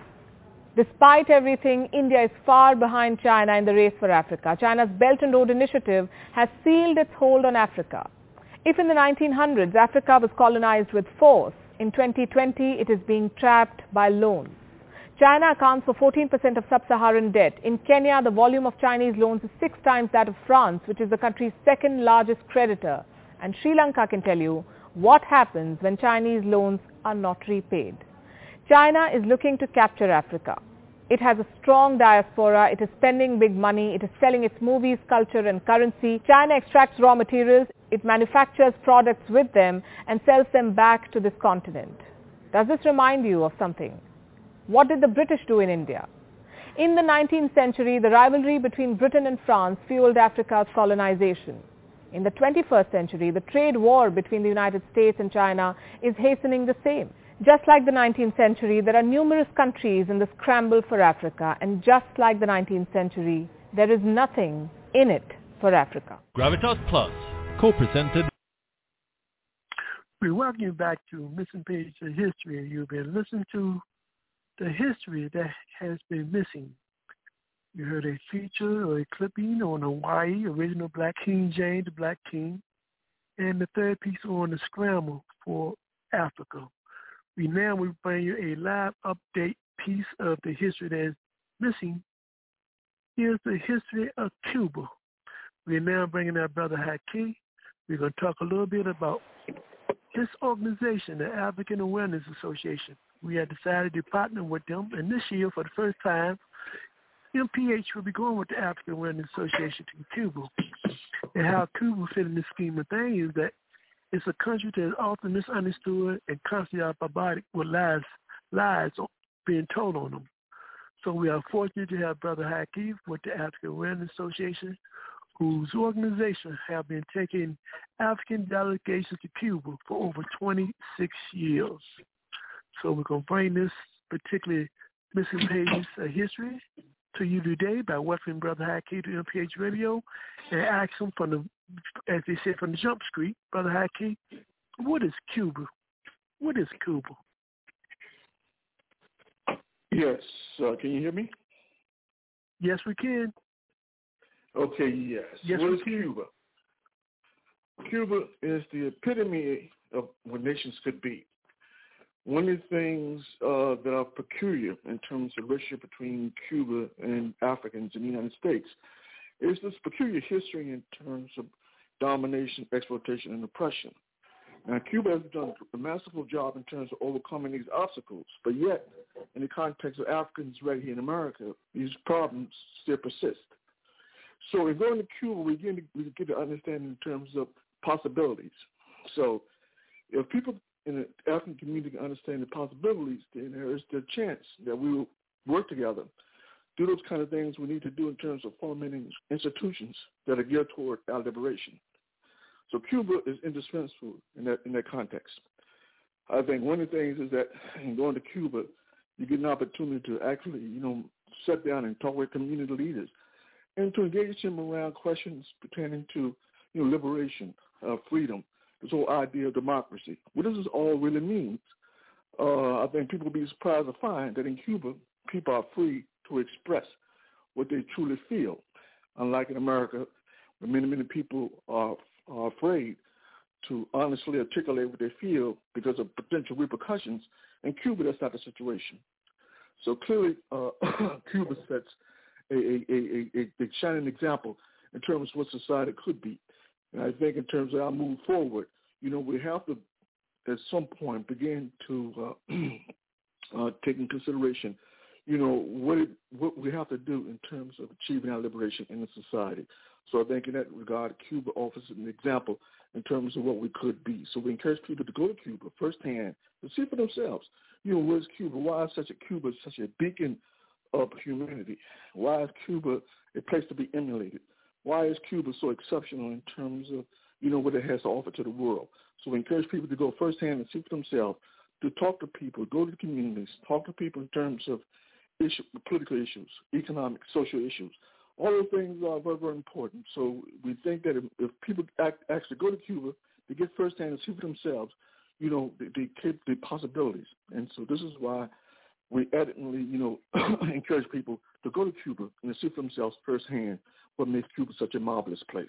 Despite everything, India is far behind China in the race for Africa. China's Belt and Road Initiative has sealed its hold on Africa. If in the 1900s Africa was colonized with force, in 2020 it is being trapped by loans. China accounts for 14% of sub-Saharan debt. In Kenya, the volume of Chinese loans is 6 times that of France, which is the country's second largest creditor. And Sri Lanka can tell you what happens when Chinese loans are not repaid. China is looking to capture Africa. It has a strong diaspora. It is spending big money. It is selling its movies, culture, and currency. China extracts raw materials. It manufactures products with them and sells them back to this continent. Does this remind you of something? What did the British do in India? In the 19th century, the rivalry between Britain and France fueled Africa's colonization. In the 21st century, the trade war between the United States and China is hastening the same. Just like the 19th century, there are numerous countries in the scramble for Africa, and just like the 19th century, there is nothing in it for Africa. Gravitas Plus, co-presented. We welcome you back to Missing Pages of History. You've been listening to the history that has been missing. You heard a feature or a clipping on Hawaii, original Black King James, the Black King, and the third piece on the scramble for Africa. We bring you a live update piece of the history that is missing. Here's the history of Cuba. We're now bringing our brother Haki. We're going to talk a little bit about his organization, the African Awareness Association. We have decided to partner with them, and this year, for the first time, MPH will be going with the African Awareness Association to Cuba. And how Cuba fit in this scheme of things is that it's a country that is often misunderstood and constantly barbaric with lies being told on them. So we are fortunate to have Brother Haki with the African Awareness Association, whose organization have been taking African delegations to Cuba for over 26 years. So we're going to bring this particularly Missing Pages of History to you today by welcoming Brother Haki to MPH Radio and ask him from the, as they said, from the jump street, Brother Haki, what is Cuba? What is Cuba? Yes. Can you hear me? Yes, we can. Okay, yes. What is Cuba? Cuba is the epitome of what nations could be. One of the things that are peculiar in terms of relationship between Cuba and Africans in the United States is this peculiar history in terms of domination, exploitation, and oppression. Now, Cuba has done a masterful job in terms of overcoming these obstacles, but yet, in the context of Africans right here in America, these problems still persist. So in going to Cuba, we get to understand in terms of possibilities. So if people in the African community can understand the possibilities, then there is the chance that we will work together do those kind of things we need to do in terms of forming institutions that are geared toward our liberation. So Cuba is indispensable in that context. I think one of the things is that in going to Cuba, you get an opportunity to actually, sit down and talk with community leaders and to engage them around questions pertaining to, liberation, freedom, this whole idea of democracy. What does this all really mean? I think people will be surprised to find that in Cuba, people are free to express what they truly feel. Unlike in America, where many people are afraid to honestly articulate what they feel because of potential repercussions. In Cuba, that's not the situation. So clearly, Cuba sets a shining example in terms of what society could be. And I think in terms of our move forward, we have to, at some point, begin to take into consideration, what we have to do in terms of achieving our liberation in the society. So I think in that regard, Cuba offers an example in terms of what we could be. So we encourage people to go to Cuba firsthand to see for themselves, where's Cuba? Why is Cuba such a beacon of humanity? Why is Cuba a place to be emulated? Why is Cuba so exceptional in terms of, what it has to offer to the world? So we encourage people to go firsthand and see for themselves, to talk to people, go to the communities, talk to people in terms of political issues, economic, social issues. All those things are very, very important. So we think that if people actually go to Cuba, they get firsthand and see for themselves, the possibilities. And so this is why we adamantly, encourage people to go to Cuba and to see for themselves firsthand what makes Cuba such a marvelous place.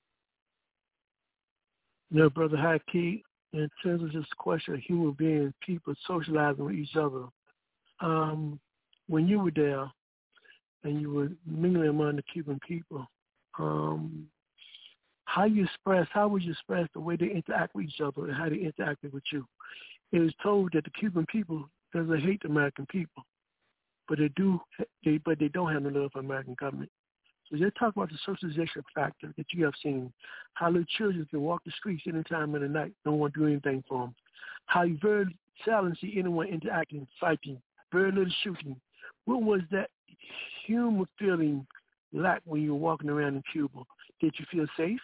Brother Haki, in terms of this question of human beings, people socializing with each other, when you were there and you were mingling among the Cuban people, how would you express the way they interact with each other and how they interacted with you? It was told that the Cuban people doesn't hate the American people, but they don't have no love for the American government. So just talk about the socialization factor that you have seen, how little children can walk the streets any time of the night, no one do anything for them, how you very seldom see anyone interacting, fighting, very little shooting. What was that human feeling like when you were walking around in Cuba? Did you feel safe?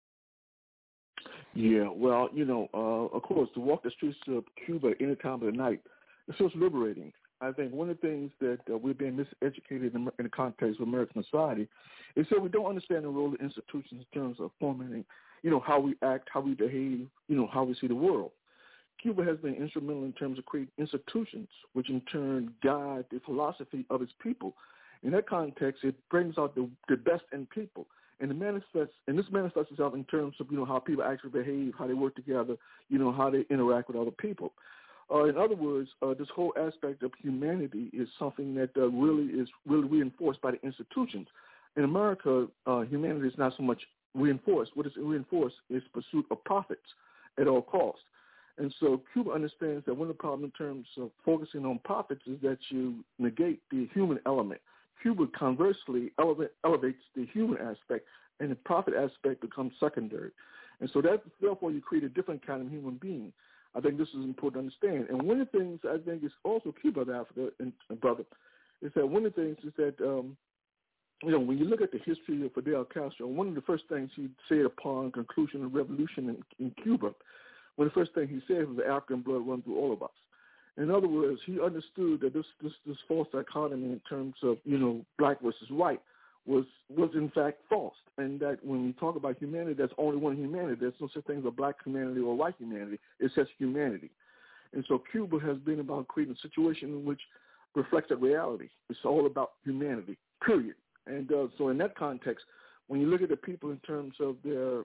Yeah, well, of course, to walk the streets of Cuba any time of the night, it feels liberating. I think one of the things that we've been miseducated in the context of American society is that we don't understand the role of institutions in terms of forming, how we act, how we behave, how we see the world. Cuba has been instrumental in terms of creating institutions, which in turn guide the philosophy of its people. In that context, it brings out the best in people. And this manifests itself in terms of, how people actually behave, how they work together, how they interact with other people. In other words, this whole aspect of humanity is something that really is reinforced by the institutions. In America, humanity is not so much reinforced. What is reinforced is pursuit of profits at all costs. And so Cuba understands that one of the problems in terms of focusing on profits is that you negate the human element. Cuba conversely elevates the human aspect, and the profit aspect becomes secondary. And so therefore you create a different kind of human being. I think this is important to understand. And one of the things I think is also key about Africa, and brother, is that one of the things is that, when you look at the history of Fidel Castro, one of the first things he said upon conclusion of the revolution in Cuba, one of the first things he said was the African blood run through all of us. In other words, he understood that this false dichotomy in terms of, black versus white was in fact false, and that when we talk about humanity, there's only one humanity. There's no such thing as a black humanity or white humanity. It's just humanity. And so Cuba has been about creating a situation in which reflects that reality. It's all about humanity, period. And so in that context, when you look at the people in terms of their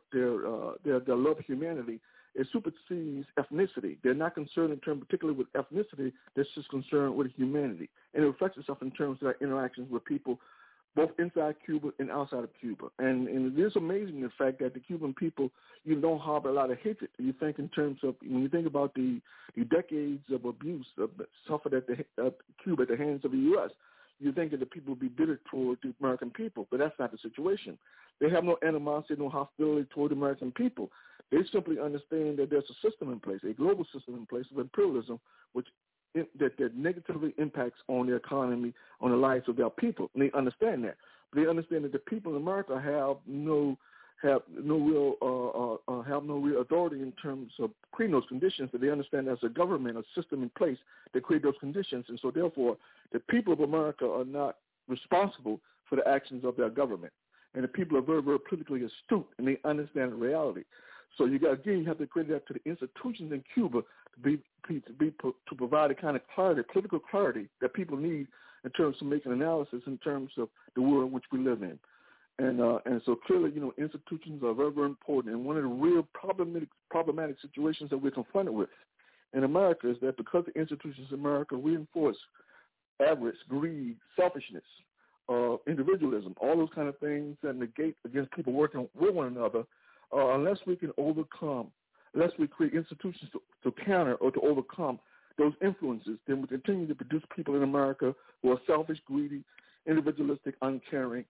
love of humanity, it supersedes ethnicity. They're not concerned in terms particularly with ethnicity. They're just concerned with humanity. And it reflects itself in terms of their interactions with people both inside Cuba and outside of Cuba. And it is amazing the fact that the Cuban people, don't harbor a lot of hatred. You think in terms of, when you think about the decades of abuse suffered at Cuba at the hands of the U.S., you think that the people would be bitter toward the American people, but that's not the situation. They have no animosity, no hostility toward the American people. They simply understand that there's a system in place, a global system in place of imperialism, which that negatively impacts on their economy, on the lives of their people. And they understand that. But they understand that the people in America have no real authority in terms of creating those conditions. That they understand there's a government, a system in place that create those conditions, and so therefore the people of America are not responsible for the actions of their government. And the people are very, very politically astute, and they understand the reality. So you have to credit that to the institutions in Cuba to provide a kind of clarity, political clarity that people need in terms of making analysis in terms of the world in which we live in. And so clearly, institutions are very, very important. And one of the real problematic situations that we're confronted with in America is that because the institutions in America reinforce avarice, greed, selfishness, individualism, all those kind of things that negate against people working with one another, unless we create institutions to counter or to overcome those influences, then we continue to produce people in America who are selfish, greedy, individualistic, uncaring,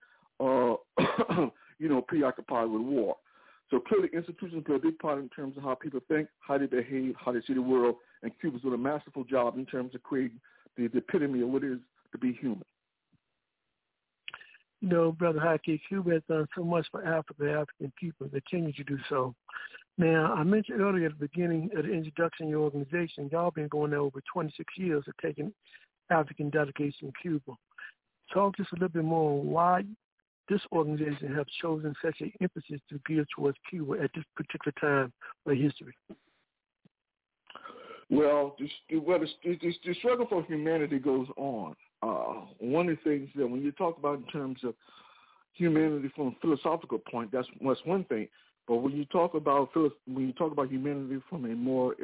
preoccupied with war. So clearly institutions play a big part in terms of how people think, how they behave, how they see the world, and Cuba's doing a masterful job in terms of creating the epitome of what it is to be human. Brother Haki, Cuba has done so much for African people, continue to do so. Now, I mentioned earlier at the beginning of the introduction of your organization, y'all been going there over 26 years of taking African delegation in Cuba. Talk just a little bit more on why this organization has chosen such an emphasis to gear towards Cuba at this particular time of history. Well, the struggle for humanity goes on. One of the things that when you talk about in terms of humanity from a philosophical point, that's one thing. But when you talk about humanity from a more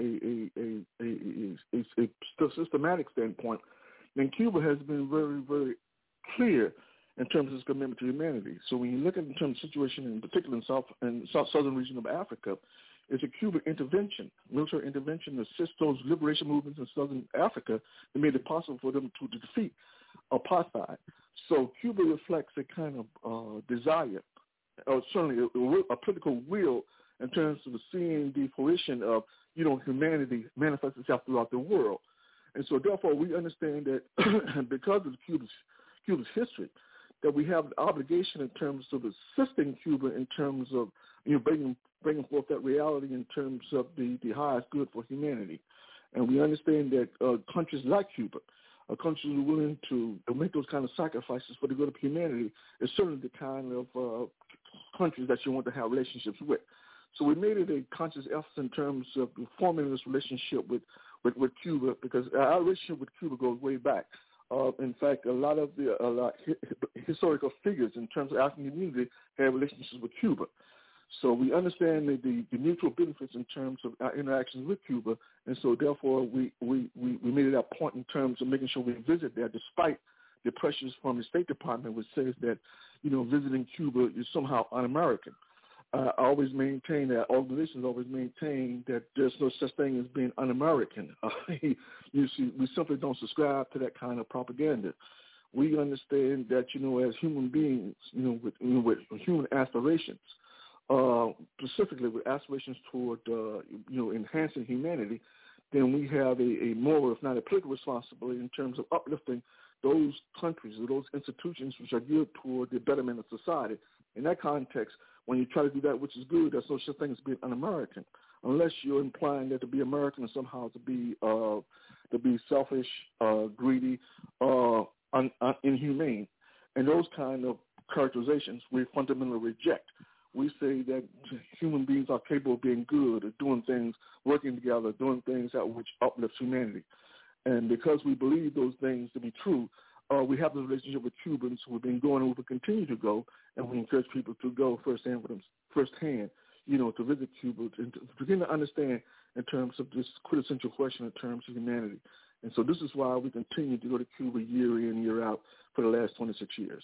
a systematic standpoint, then Cuba has been very, very clear in terms of its commitment to humanity. So when you look at in terms of situation, in particular in southern region of Africa, it's a Cuban intervention, military intervention to assist those liberation movements in southern Africa that made it possible for them to defeat apartheid. So Cuba reflects a kind of desire, or certainly a political will in terms of seeing the fruition of, humanity manifest itself throughout the world. And so therefore we understand that because of Cuba's history, that we have an obligation in terms of assisting Cuba in terms of bringing forth that reality in terms of the highest good for humanity. And we understand that countries like Cuba, countries who are willing to make those kind of sacrifices for the good of humanity, is certainly the kind of countries that you want to have relationships with. So we made it a conscious effort in terms of forming this relationship with Cuba, because our relationship with Cuba goes way back. In fact, a lot of the historical figures in terms of African community have relationships with Cuba. So we understand the mutual benefits in terms of our interactions with Cuba, and so therefore we made it a point in terms of making sure we visit there, despite the pressures from the State Department, which says that visiting Cuba is somehow un-American. I always maintain that organizations always maintain that there's no such thing as being un-American. You see, we simply don't subscribe to that kind of propaganda. We understand that as human beings, with human aspirations. Specifically with aspirations toward, enhancing humanity, then we have a moral, if not a political responsibility in terms of uplifting those countries or those institutions which are geared toward the betterment of society. In that context, when you try to do that which is good, there's no such thing as being un-American, unless you're implying that to be American is somehow to be selfish, greedy, inhumane. And those kind of characterizations we fundamentally reject. We say that human beings are capable of being good, of doing things, working together, doing things that which uplifts humanity. And because we believe those things to be true, we have this relationship with Cubans who have been going and will continue to go, and we encourage people to go firsthand, to visit Cuba, and to begin to understand in terms of this quintessential question in terms of humanity. And so this is why we continue to go to Cuba year in, year out for the last 26 years.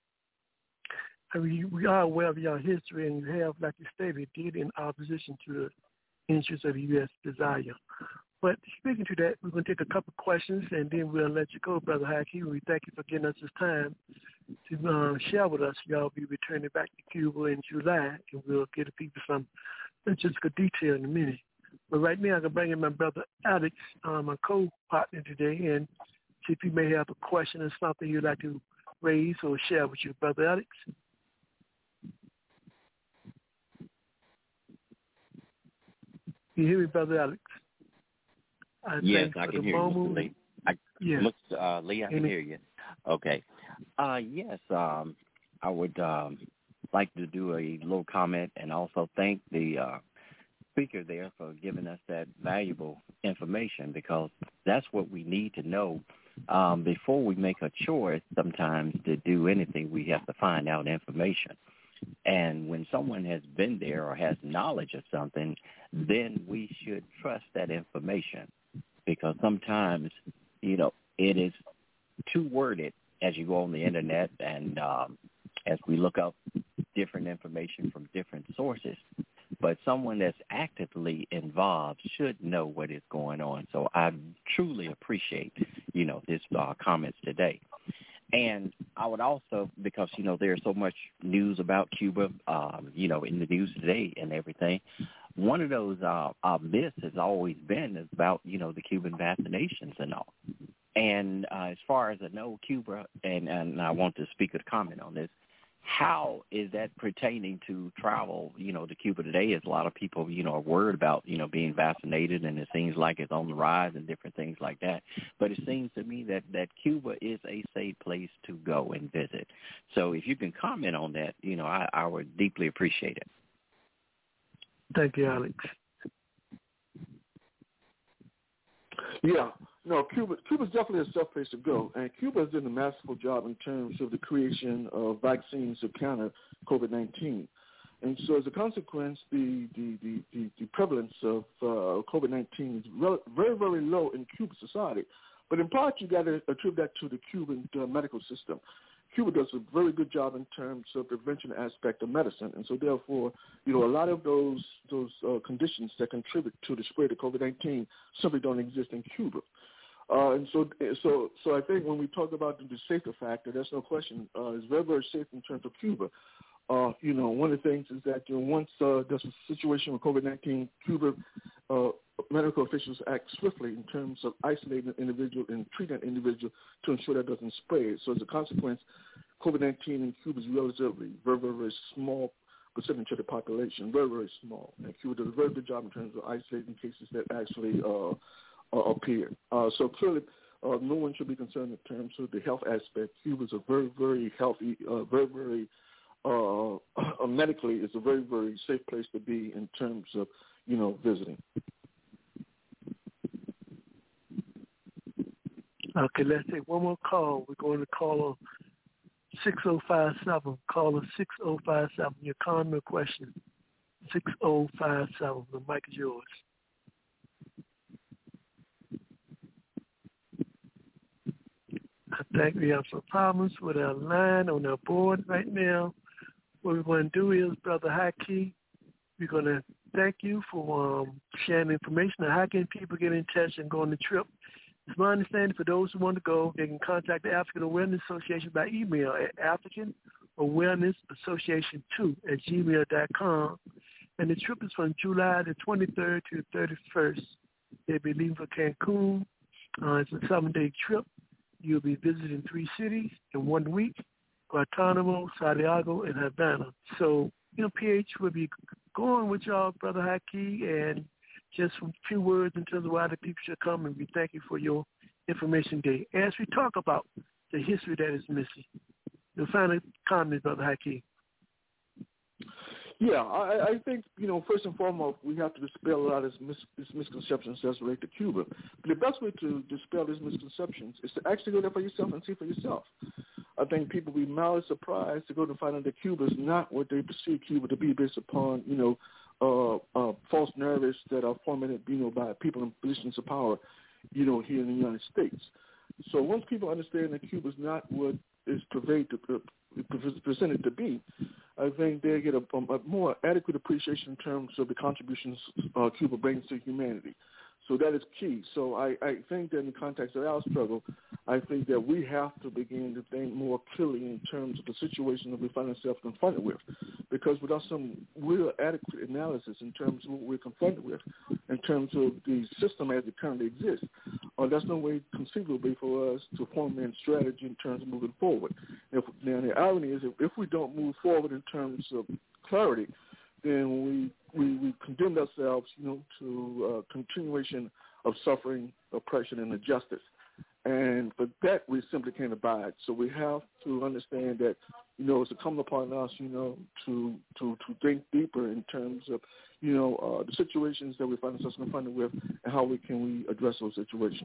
I mean, we are aware of your history, and you have, like you stated, did in opposition to the interests of the U.S. desire. But speaking to that, we're going to take a couple questions, and then we'll let you go, Brother Haki. We thank you for giving us this time to share with us. Y'all be returning back to Cuba in July, and we'll get the people some logistical detail in a minute. But right now, I can bring in my brother Alex, my co-partner today, and see if you may have a question or something you'd like to raise or share with you, Brother Alex. You hear me, Brother Alex? Yes, I can hear you, Mr. Lee. Lee, I can hear you. Okay. Yes, I would like to do a little comment and also thank the speaker there for giving us that valuable information, because that's what we need to know before we make a choice. Sometimes to do anything, we have to find out information. And when someone has been there or has knowledge of something, then we should trust that information, because sometimes, it is too worded as you go on the internet and as we look up different information from different sources. But someone that's actively involved should know what is going on. So I truly appreciate, this comments today. And I would also, because, there's so much news about Cuba, in the news today and everything. One of those myths has always been about, the Cuban vaccinations and all. And as far as I know, Cuba, and I want the speaker to comment on this, how is that pertaining to travel, to Cuba today? As a lot of people, are worried about, being vaccinated, and it seems like it's on the rise and different things like that. But it seems to me that Cuba is a safe place to go and visit. So if you can comment on that, I would deeply appreciate it. Thank you, Alex. Yeah. No, Cuba's definitely a safe place to go, and Cuba has done a masterful job in terms of the creation of vaccines to counter COVID-19. And so as a consequence, the prevalence of COVID-19 is very, very low in Cuban society. But in part, you got to attribute that to the Cuban medical system. Cuba does a very good job in terms of the prevention aspect of medicine, and so therefore, a lot of those conditions that contribute to the spread of COVID-19 simply don't exist in Cuba. And so I think when we talk about the safety factor, there's no question. It's very, very safe in terms of Cuba. One of the things is that once there's a situation with COVID-19, Cuba medical officials act swiftly in terms of isolating an individual and treating an individual to ensure that doesn't spread. So as a consequence, COVID-19 in Cuba is relatively very, very, very small percentage of the population, very, very small. And Cuba does a very good job in terms of isolating cases that actually appear. So clearly, no one should be concerned in terms of the health aspect. Cuba is a very, very healthy, very, very medically, it's a very, very safe place to be in terms of, visiting. Okay, let's take one more call. We're going to call on 6057. Caller 6057. Your comment or question. 6057. The mic is yours. I think we have some problems with our line on our board right now. What we're going to do is, Brother Haki, we're going to thank you for sharing information. Now, how can people get in touch and go on the trip? It's my understanding for those who want to go, they can contact the African Awareness Association by email at AfricanAwarenessAssociation2@gmail.com. And the trip is from July the 23rd to the 31st. They'll be leaving for Cancun. It's a 7-day trip. You'll be visiting 3 cities in 1 week: Guantanamo, Santiago, and Havana. So, PH will be going with y'all, Brother Haki, and just a few words in terms of why the people should come, and we thank you for your information today. As we talk about the history that is missing, the final comment, Brother Haki. Yeah, I think, first and foremost, we have to dispel a lot of these misconceptions as relate to Cuba. But the best way to dispel these misconceptions is to actually go there for yourself and see for yourself. I think people will be mildly surprised to go to find out that Cuba is not what they perceive Cuba to be based upon, false narratives that are formulated, by people in positions of power, here in the United States. So once people understand that Cuba is not what is presented to be, I think they get a more adequate appreciation in terms of the contributions Cuba brings to humanity. So that is key. So I think that in the context of our struggle, I think that we have to begin to think more clearly in terms of the situation that we find ourselves confronted with, because without some real adequate analysis in terms of what we're confronted with, in terms of the system as it currently exists, that's no way conceivably for us to formulate strategy in terms of moving forward. Now, the irony is if we don't move forward in terms of clarity, then we condemn ourselves, to continuation of suffering, oppression, and injustice. And for that, we simply can't abide. So we have to understand that, it's incumbent upon us, to think deeper in terms of, the situations that we find ourselves confronted with and how we address those situations.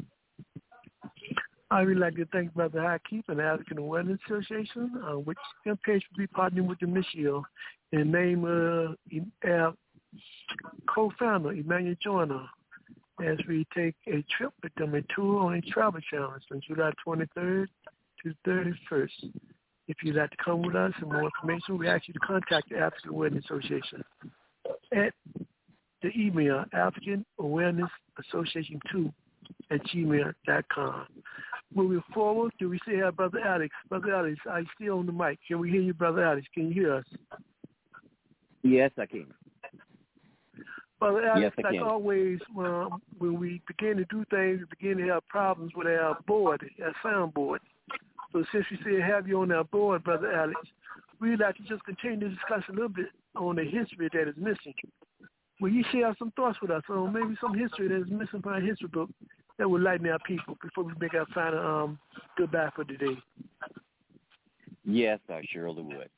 I would like to thank Brother Hakeem and the African Awareness Association, which campaign will be partnering with them this year in the name of our co-founder, Emmanuel Joyner, as we take a trip with them, a tour on a travel challenge from July 23rd to 31st. If you'd like to come with us and more information, we ask you to contact the African Awareness Association at the email African Awareness Association 2@gmail.com. Moving forward, do we still have Brother Alex? Brother Alex, are you still on the mic? Can we hear you, Brother Alex? Can you hear us? Yes, I can. Brother Alex, yes, like always, when we begin to do things, we begin to have problems with our board, our sound board. So since we still have you on our board, Brother Alex, we'd like to just continue to discuss a little bit on the history that is missing. Will you share some thoughts with us on maybe some history that is missing from our history book that would lighten our people before we make our final goodbye for today? Yes, I surely would.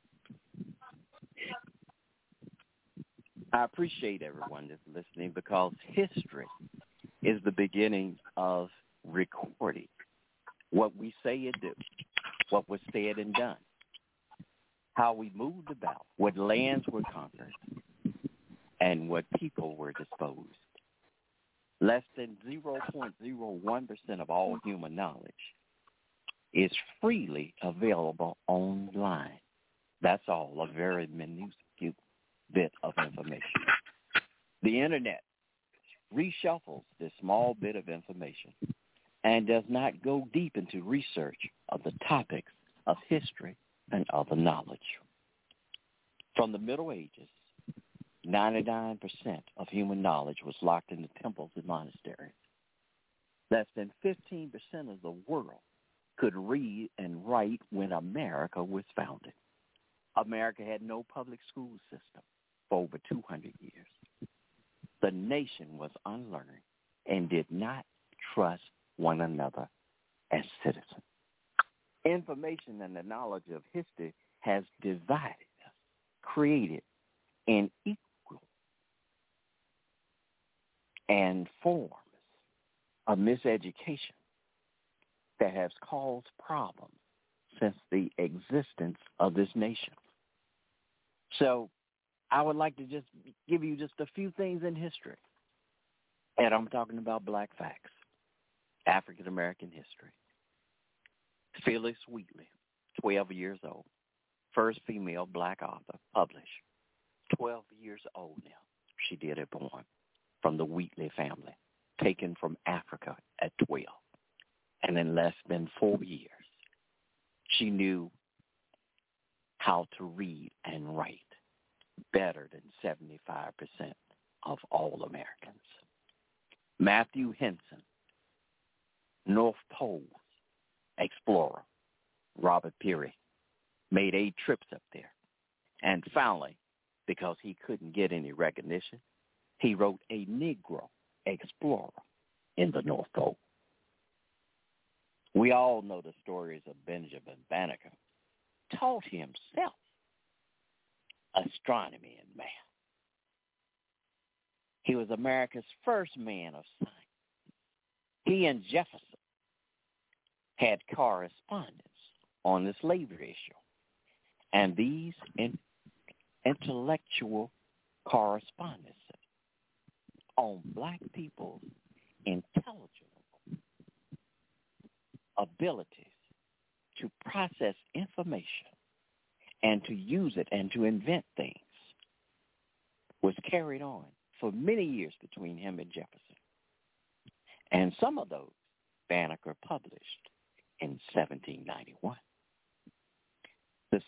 I appreciate everyone that's listening, because history is the beginning of recording what we say and do, what was said and done, how we moved about, what lands were conquered, and what people were disposed. Less than 0.01% of all human knowledge is freely available online. That's all, a very minuscule bit of information. The Internet reshuffles this small bit of information and does not go deep into research of the topics of history and other knowledge. From the Middle Ages, 99% of human knowledge was locked in the temples and monasteries. Less than 15% of the world could read and write when America was founded. America had no public school system for over 200 years. The nation was unlearned and did not trust one another as citizens. Information and the knowledge of history has divided us, created an equal and forms of miseducation that has caused problems since the existence of this nation. So I would like to just give you just a few things in history. And I'm talking about black facts, African American history. Phyllis Wheatley, 12 years old, first female black author published. 12 years old now, she did a poem from the Wheatley family, taken from Africa at 12. And in less than 4 years, she knew how to read and write better than 75% of all Americans. Matthew Henson, North Pole explorer, Robert Peary, made 8 trips up there. And finally, because he couldn't get any recognition, he wrote a Negro explorer in the North Pole. We all know the stories of Benjamin Banneker, taught himself astronomy and math. He was America's first man of science. He and Jefferson had correspondence on the slavery issue. And these intellectual correspondences on black people's intelligent abilities to process information and to use it and to invent things was carried on for many years between him and Jefferson. And some of those Banneker published in 1791. The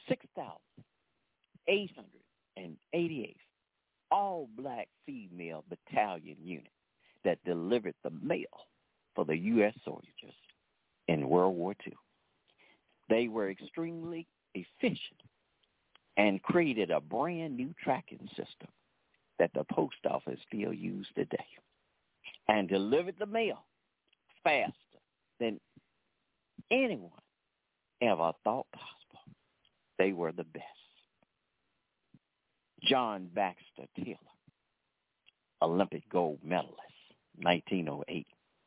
6,888th all-black female battalion unit that delivered the mail for the U.S. soldiers in World War II. They were extremely efficient and created a brand new tracking system that the post office still uses today, and delivered the mail faster than anyone ever thought possible. They were the best. John Baxter Taylor, Olympic gold medalist, 1908,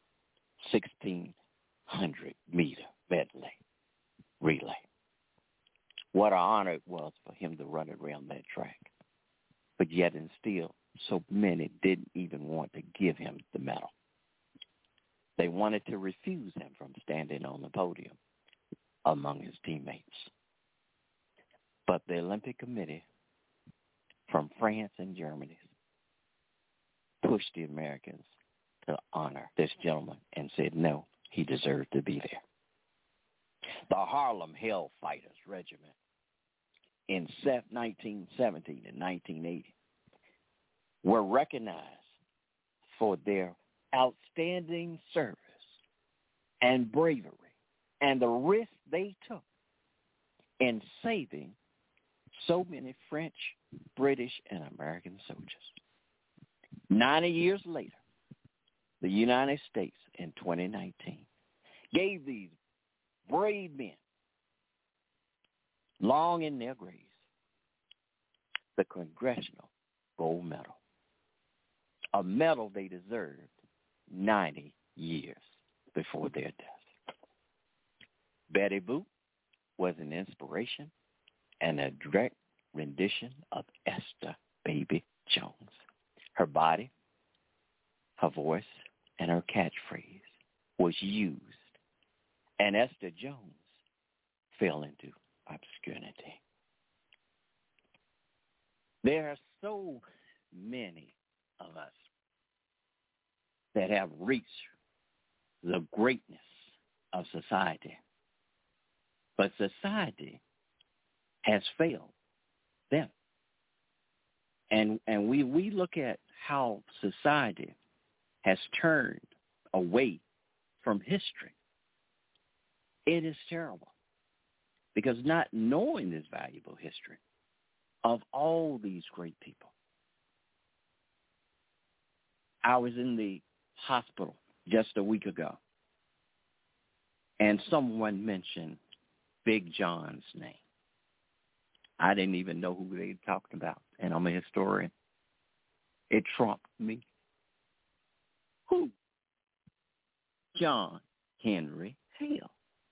1,600-meter medley relay. What an honor it was for him to run around that track. But yet and still, so many didn't even want to give him the medal. They wanted to refuse him from standing on the podium among his teammates. But the Olympic Committee from France and Germany pushed the Americans to honor this gentleman and said, no, he deserved to be there. The Harlem Hellfighters Regiment in 1917 and 1980 were recognized for their outstanding service and bravery and the risk they took in saving so many French, British, and American soldiers. 90 years later, the United States in 2019 gave these brave men, long in their graves, the Congressional Gold Medal, a medal they deserved 90 years before their death. Betty Boop was an inspiration and a direct rendition of Esther Baby Jones. Her body, her voice, and her catchphrase was used, and Esther Jones fell into obscurity. There are so many of us that have reached the greatness of society, but society has failed them. And we look at how society has turned away from history. It is terrible, because not knowing this valuable history of all these great people. I was in the hospital just a week ago, and someone mentioned Big John's name. I didn't even know who they talked about, and I'm a historian. It trumped me. Who? John Henry Hale.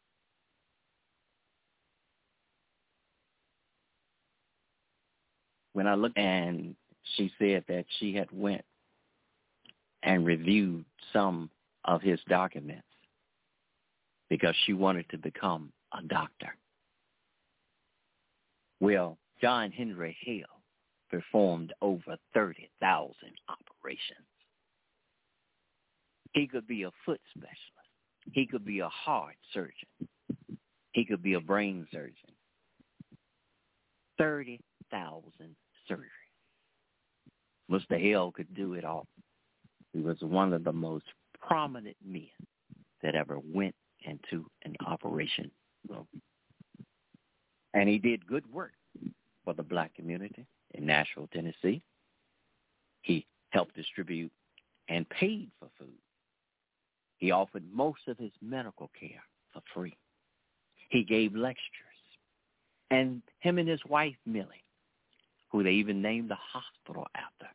When I looked, and she said that she had went and reviewed some of his documents because she wanted to become a doctor. Well, John Henry Hale performed over 30,000 operations. He could be a foot specialist. He could be a heart surgeon. He could be a brain surgeon. 30,000 surgeries. Mr. Hale could do it all. He was one of the most prominent men that ever went into an operation room. And he did good work for the black community in Nashville, Tennessee. He helped distribute and paid for food. He offered most of his medical care for free. He gave lectures. And him and his wife, Millie, who they even named the hospital after,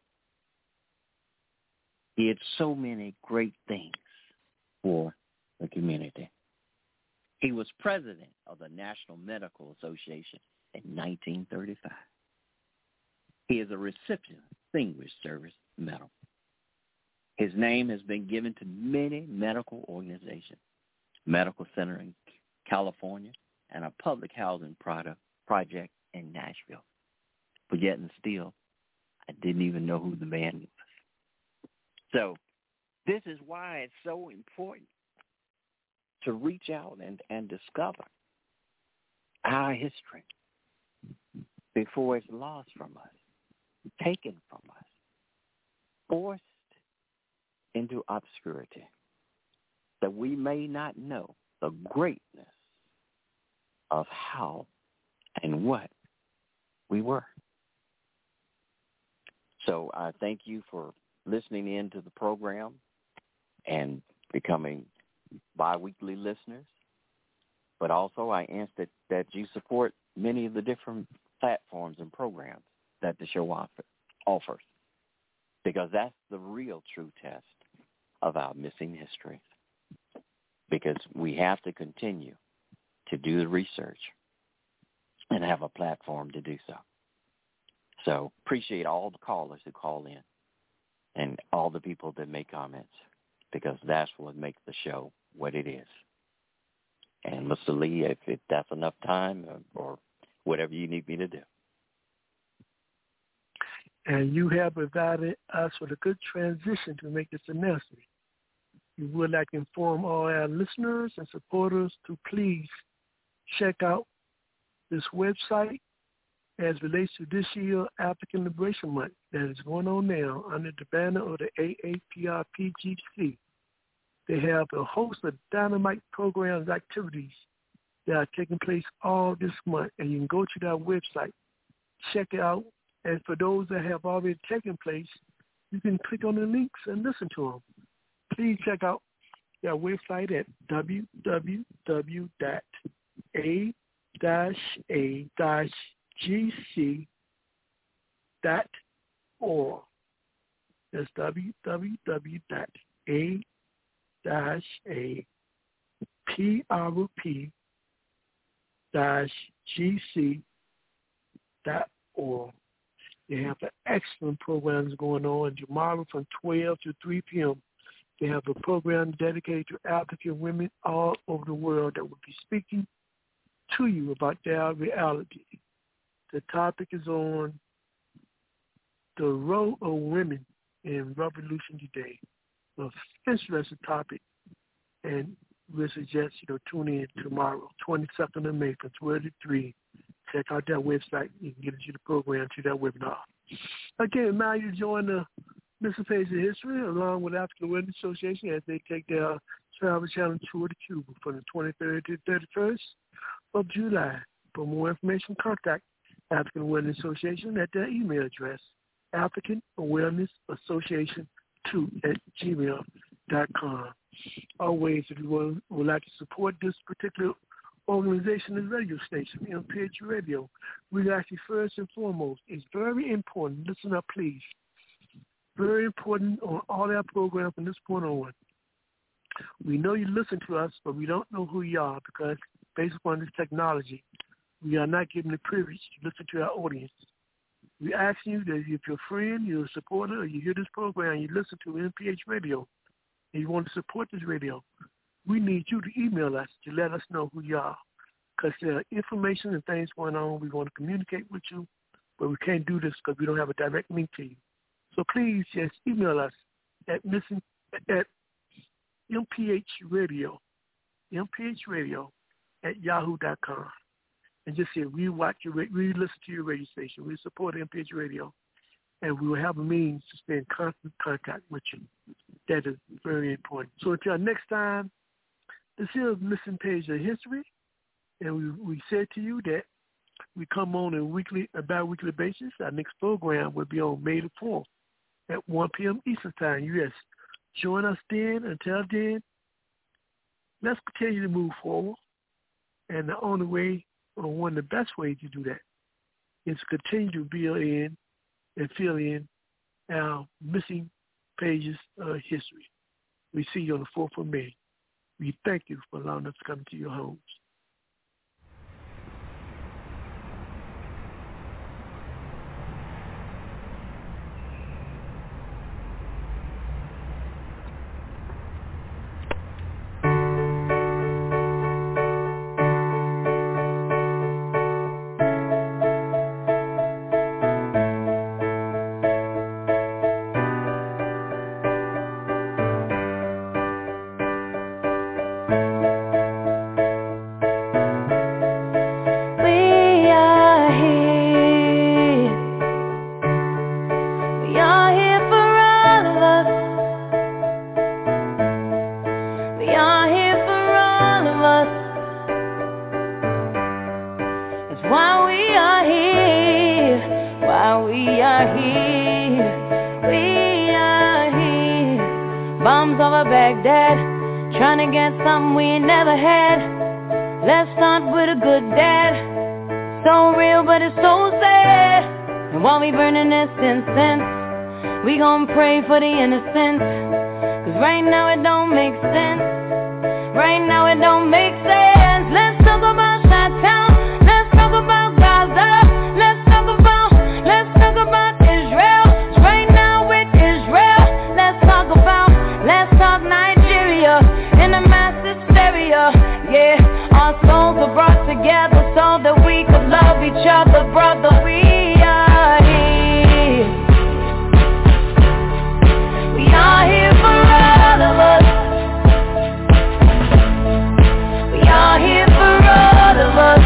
he did so many great things for the community. He was president of the National Medical Association in 1935. He is a recipient of Distinguished Service Medal. His name has been given to many medical organizations, Medical Center in California, and a public housing project in Nashville. But yet and still, I didn't even know who the man was. So This is why it's so important to reach out and discover our history before it's lost from us, taken from us, forced into obscurity, that we may not know the greatness of how and what we were. So I thank you for listening in to the program and becoming bi-weekly listeners. But also I ask that you support many of the different platforms and programs that the show offers, because that's the real true test of our missing history, because we have to continue to do the research and have a platform to do so. So appreciate all the callers who call in and all the people that make comments, because that's what makes the show what it is. And Mr. Lee, if that's enough time or whatever you need me to do. And you have provided us with a good transition to make this a nursery. We would like to inform all our listeners and supporters to please check out this website as relates to this year's African Liberation Month that is going on now under the banner of the AAPR-PGC. They have a host of dynamite programs, activities that are taking place all this month, and you can go to their website, check it out, and for those that have already taken place, you can click on the links and listen to them. Please check out their website at www.a-gc.org. That's www.a-prp-gc.org. They have excellent programs going on tomorrow from 12 to 3 p.m. They have a program dedicated to African women all over the world that will be speaking to you about their reality. The topic is on the role of women in revolution today. An interesting topic, and we suggest tune in tomorrow, 22nd of May from 12 to 3. Check out that website. You can get into the program to that webinar. Again, now you join the Missing Pages of History along with African Women's Association as they take their Travel Challenge tour to Cuba from the 23rd to the 31st of July. For more information, contact African Women's Association at their email address, AfricanAwarenessAssociation2@gmail.com. Always, if you would like to support this particular organization and radio station, MPH Radio, we ask you first and foremost, it's very important, listen up please, very important on all our programs from this point on. We know you listen to us, but we don't know who you are because based upon this technology, we are not given the privilege to listen to our audience. We ask you that if you're a friend, you're a supporter, or you hear this program, you listen to MPH Radio, and you want to support this radio, we need you to email us to let us know who you are, because there are information and things going on. We want to communicate with you, but we can't do this because we don't have a direct link to you. So please just email us at mphradio@yahoo.com, and just say we listen to your radio station, we support MPH Radio, and we will have a means to stay in constant contact with you. That is very important. So until next time, this is Missing Page of History, and we said to you that we come on a bi-weekly basis. Our next program will be on May the 4th at 1 p.m. Eastern Time, U.S. Join us then. Until then, let's continue to move forward. And the only way, or one of the best ways to do that, is to continue to build in and fill in our missing pages of history. We see you on the 4th of May. We thank you for allowing us to come to your homes. bombs over Baghdad, trying to get something we ain't never had. Let's start with a good dad. So real, but it's so sad. And while we burning this incense, we gon' pray for the innocents. Cause right now it don't make sense. Right now it don't make sense. Let's talk about Chi-Town. Let's talk about Gaza. Let's talk about Israel. Right now with Israel. Let's talk Nigeria in a mass hysteria. Yeah, our souls were brought together so that we could love each other, brother. We are here. We are here for all of us. We are here for all of us.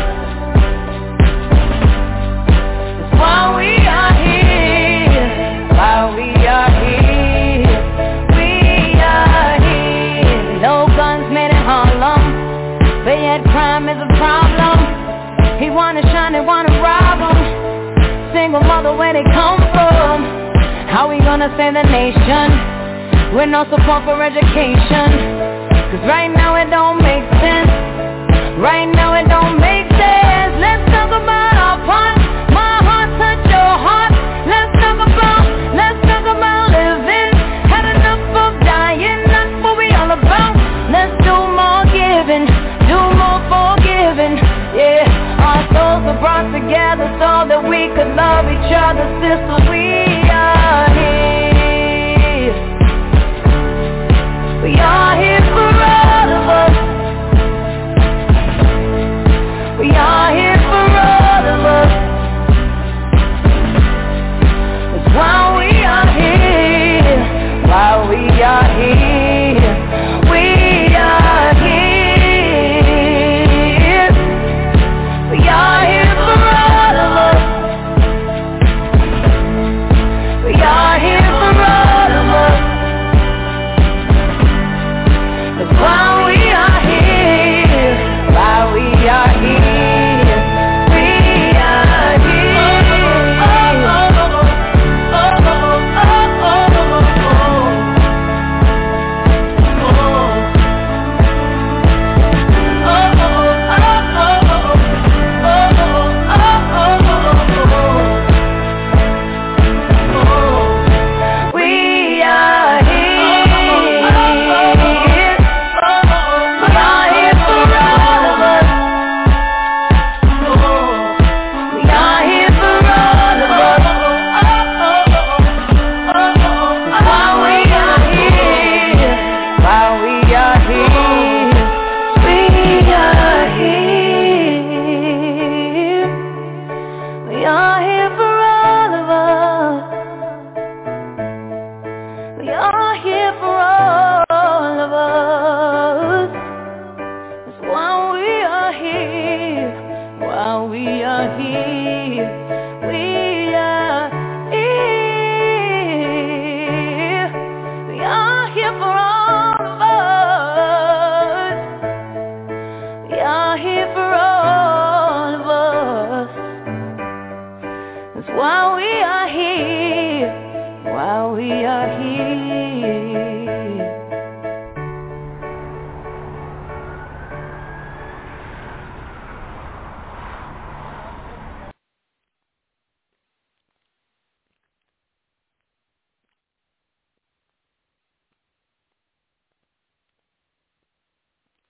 That's why we are here. Why we are here. We are here. No guns made in Harlem, but yet crime is a problem. He wanna shine, they wanna rob him. Single mother, where they come from? How we gonna save the nation with no support for education? Cause right now it don't make sense. Right now it don't make sense. Let's talk about our part. My heart touch your heart. Let's talk about living. Had enough of dying, that's what we all about. Let's do more giving, do more forgiving. Yeah, our souls were brought together so that we could love each other. Sister, we are here. We are here.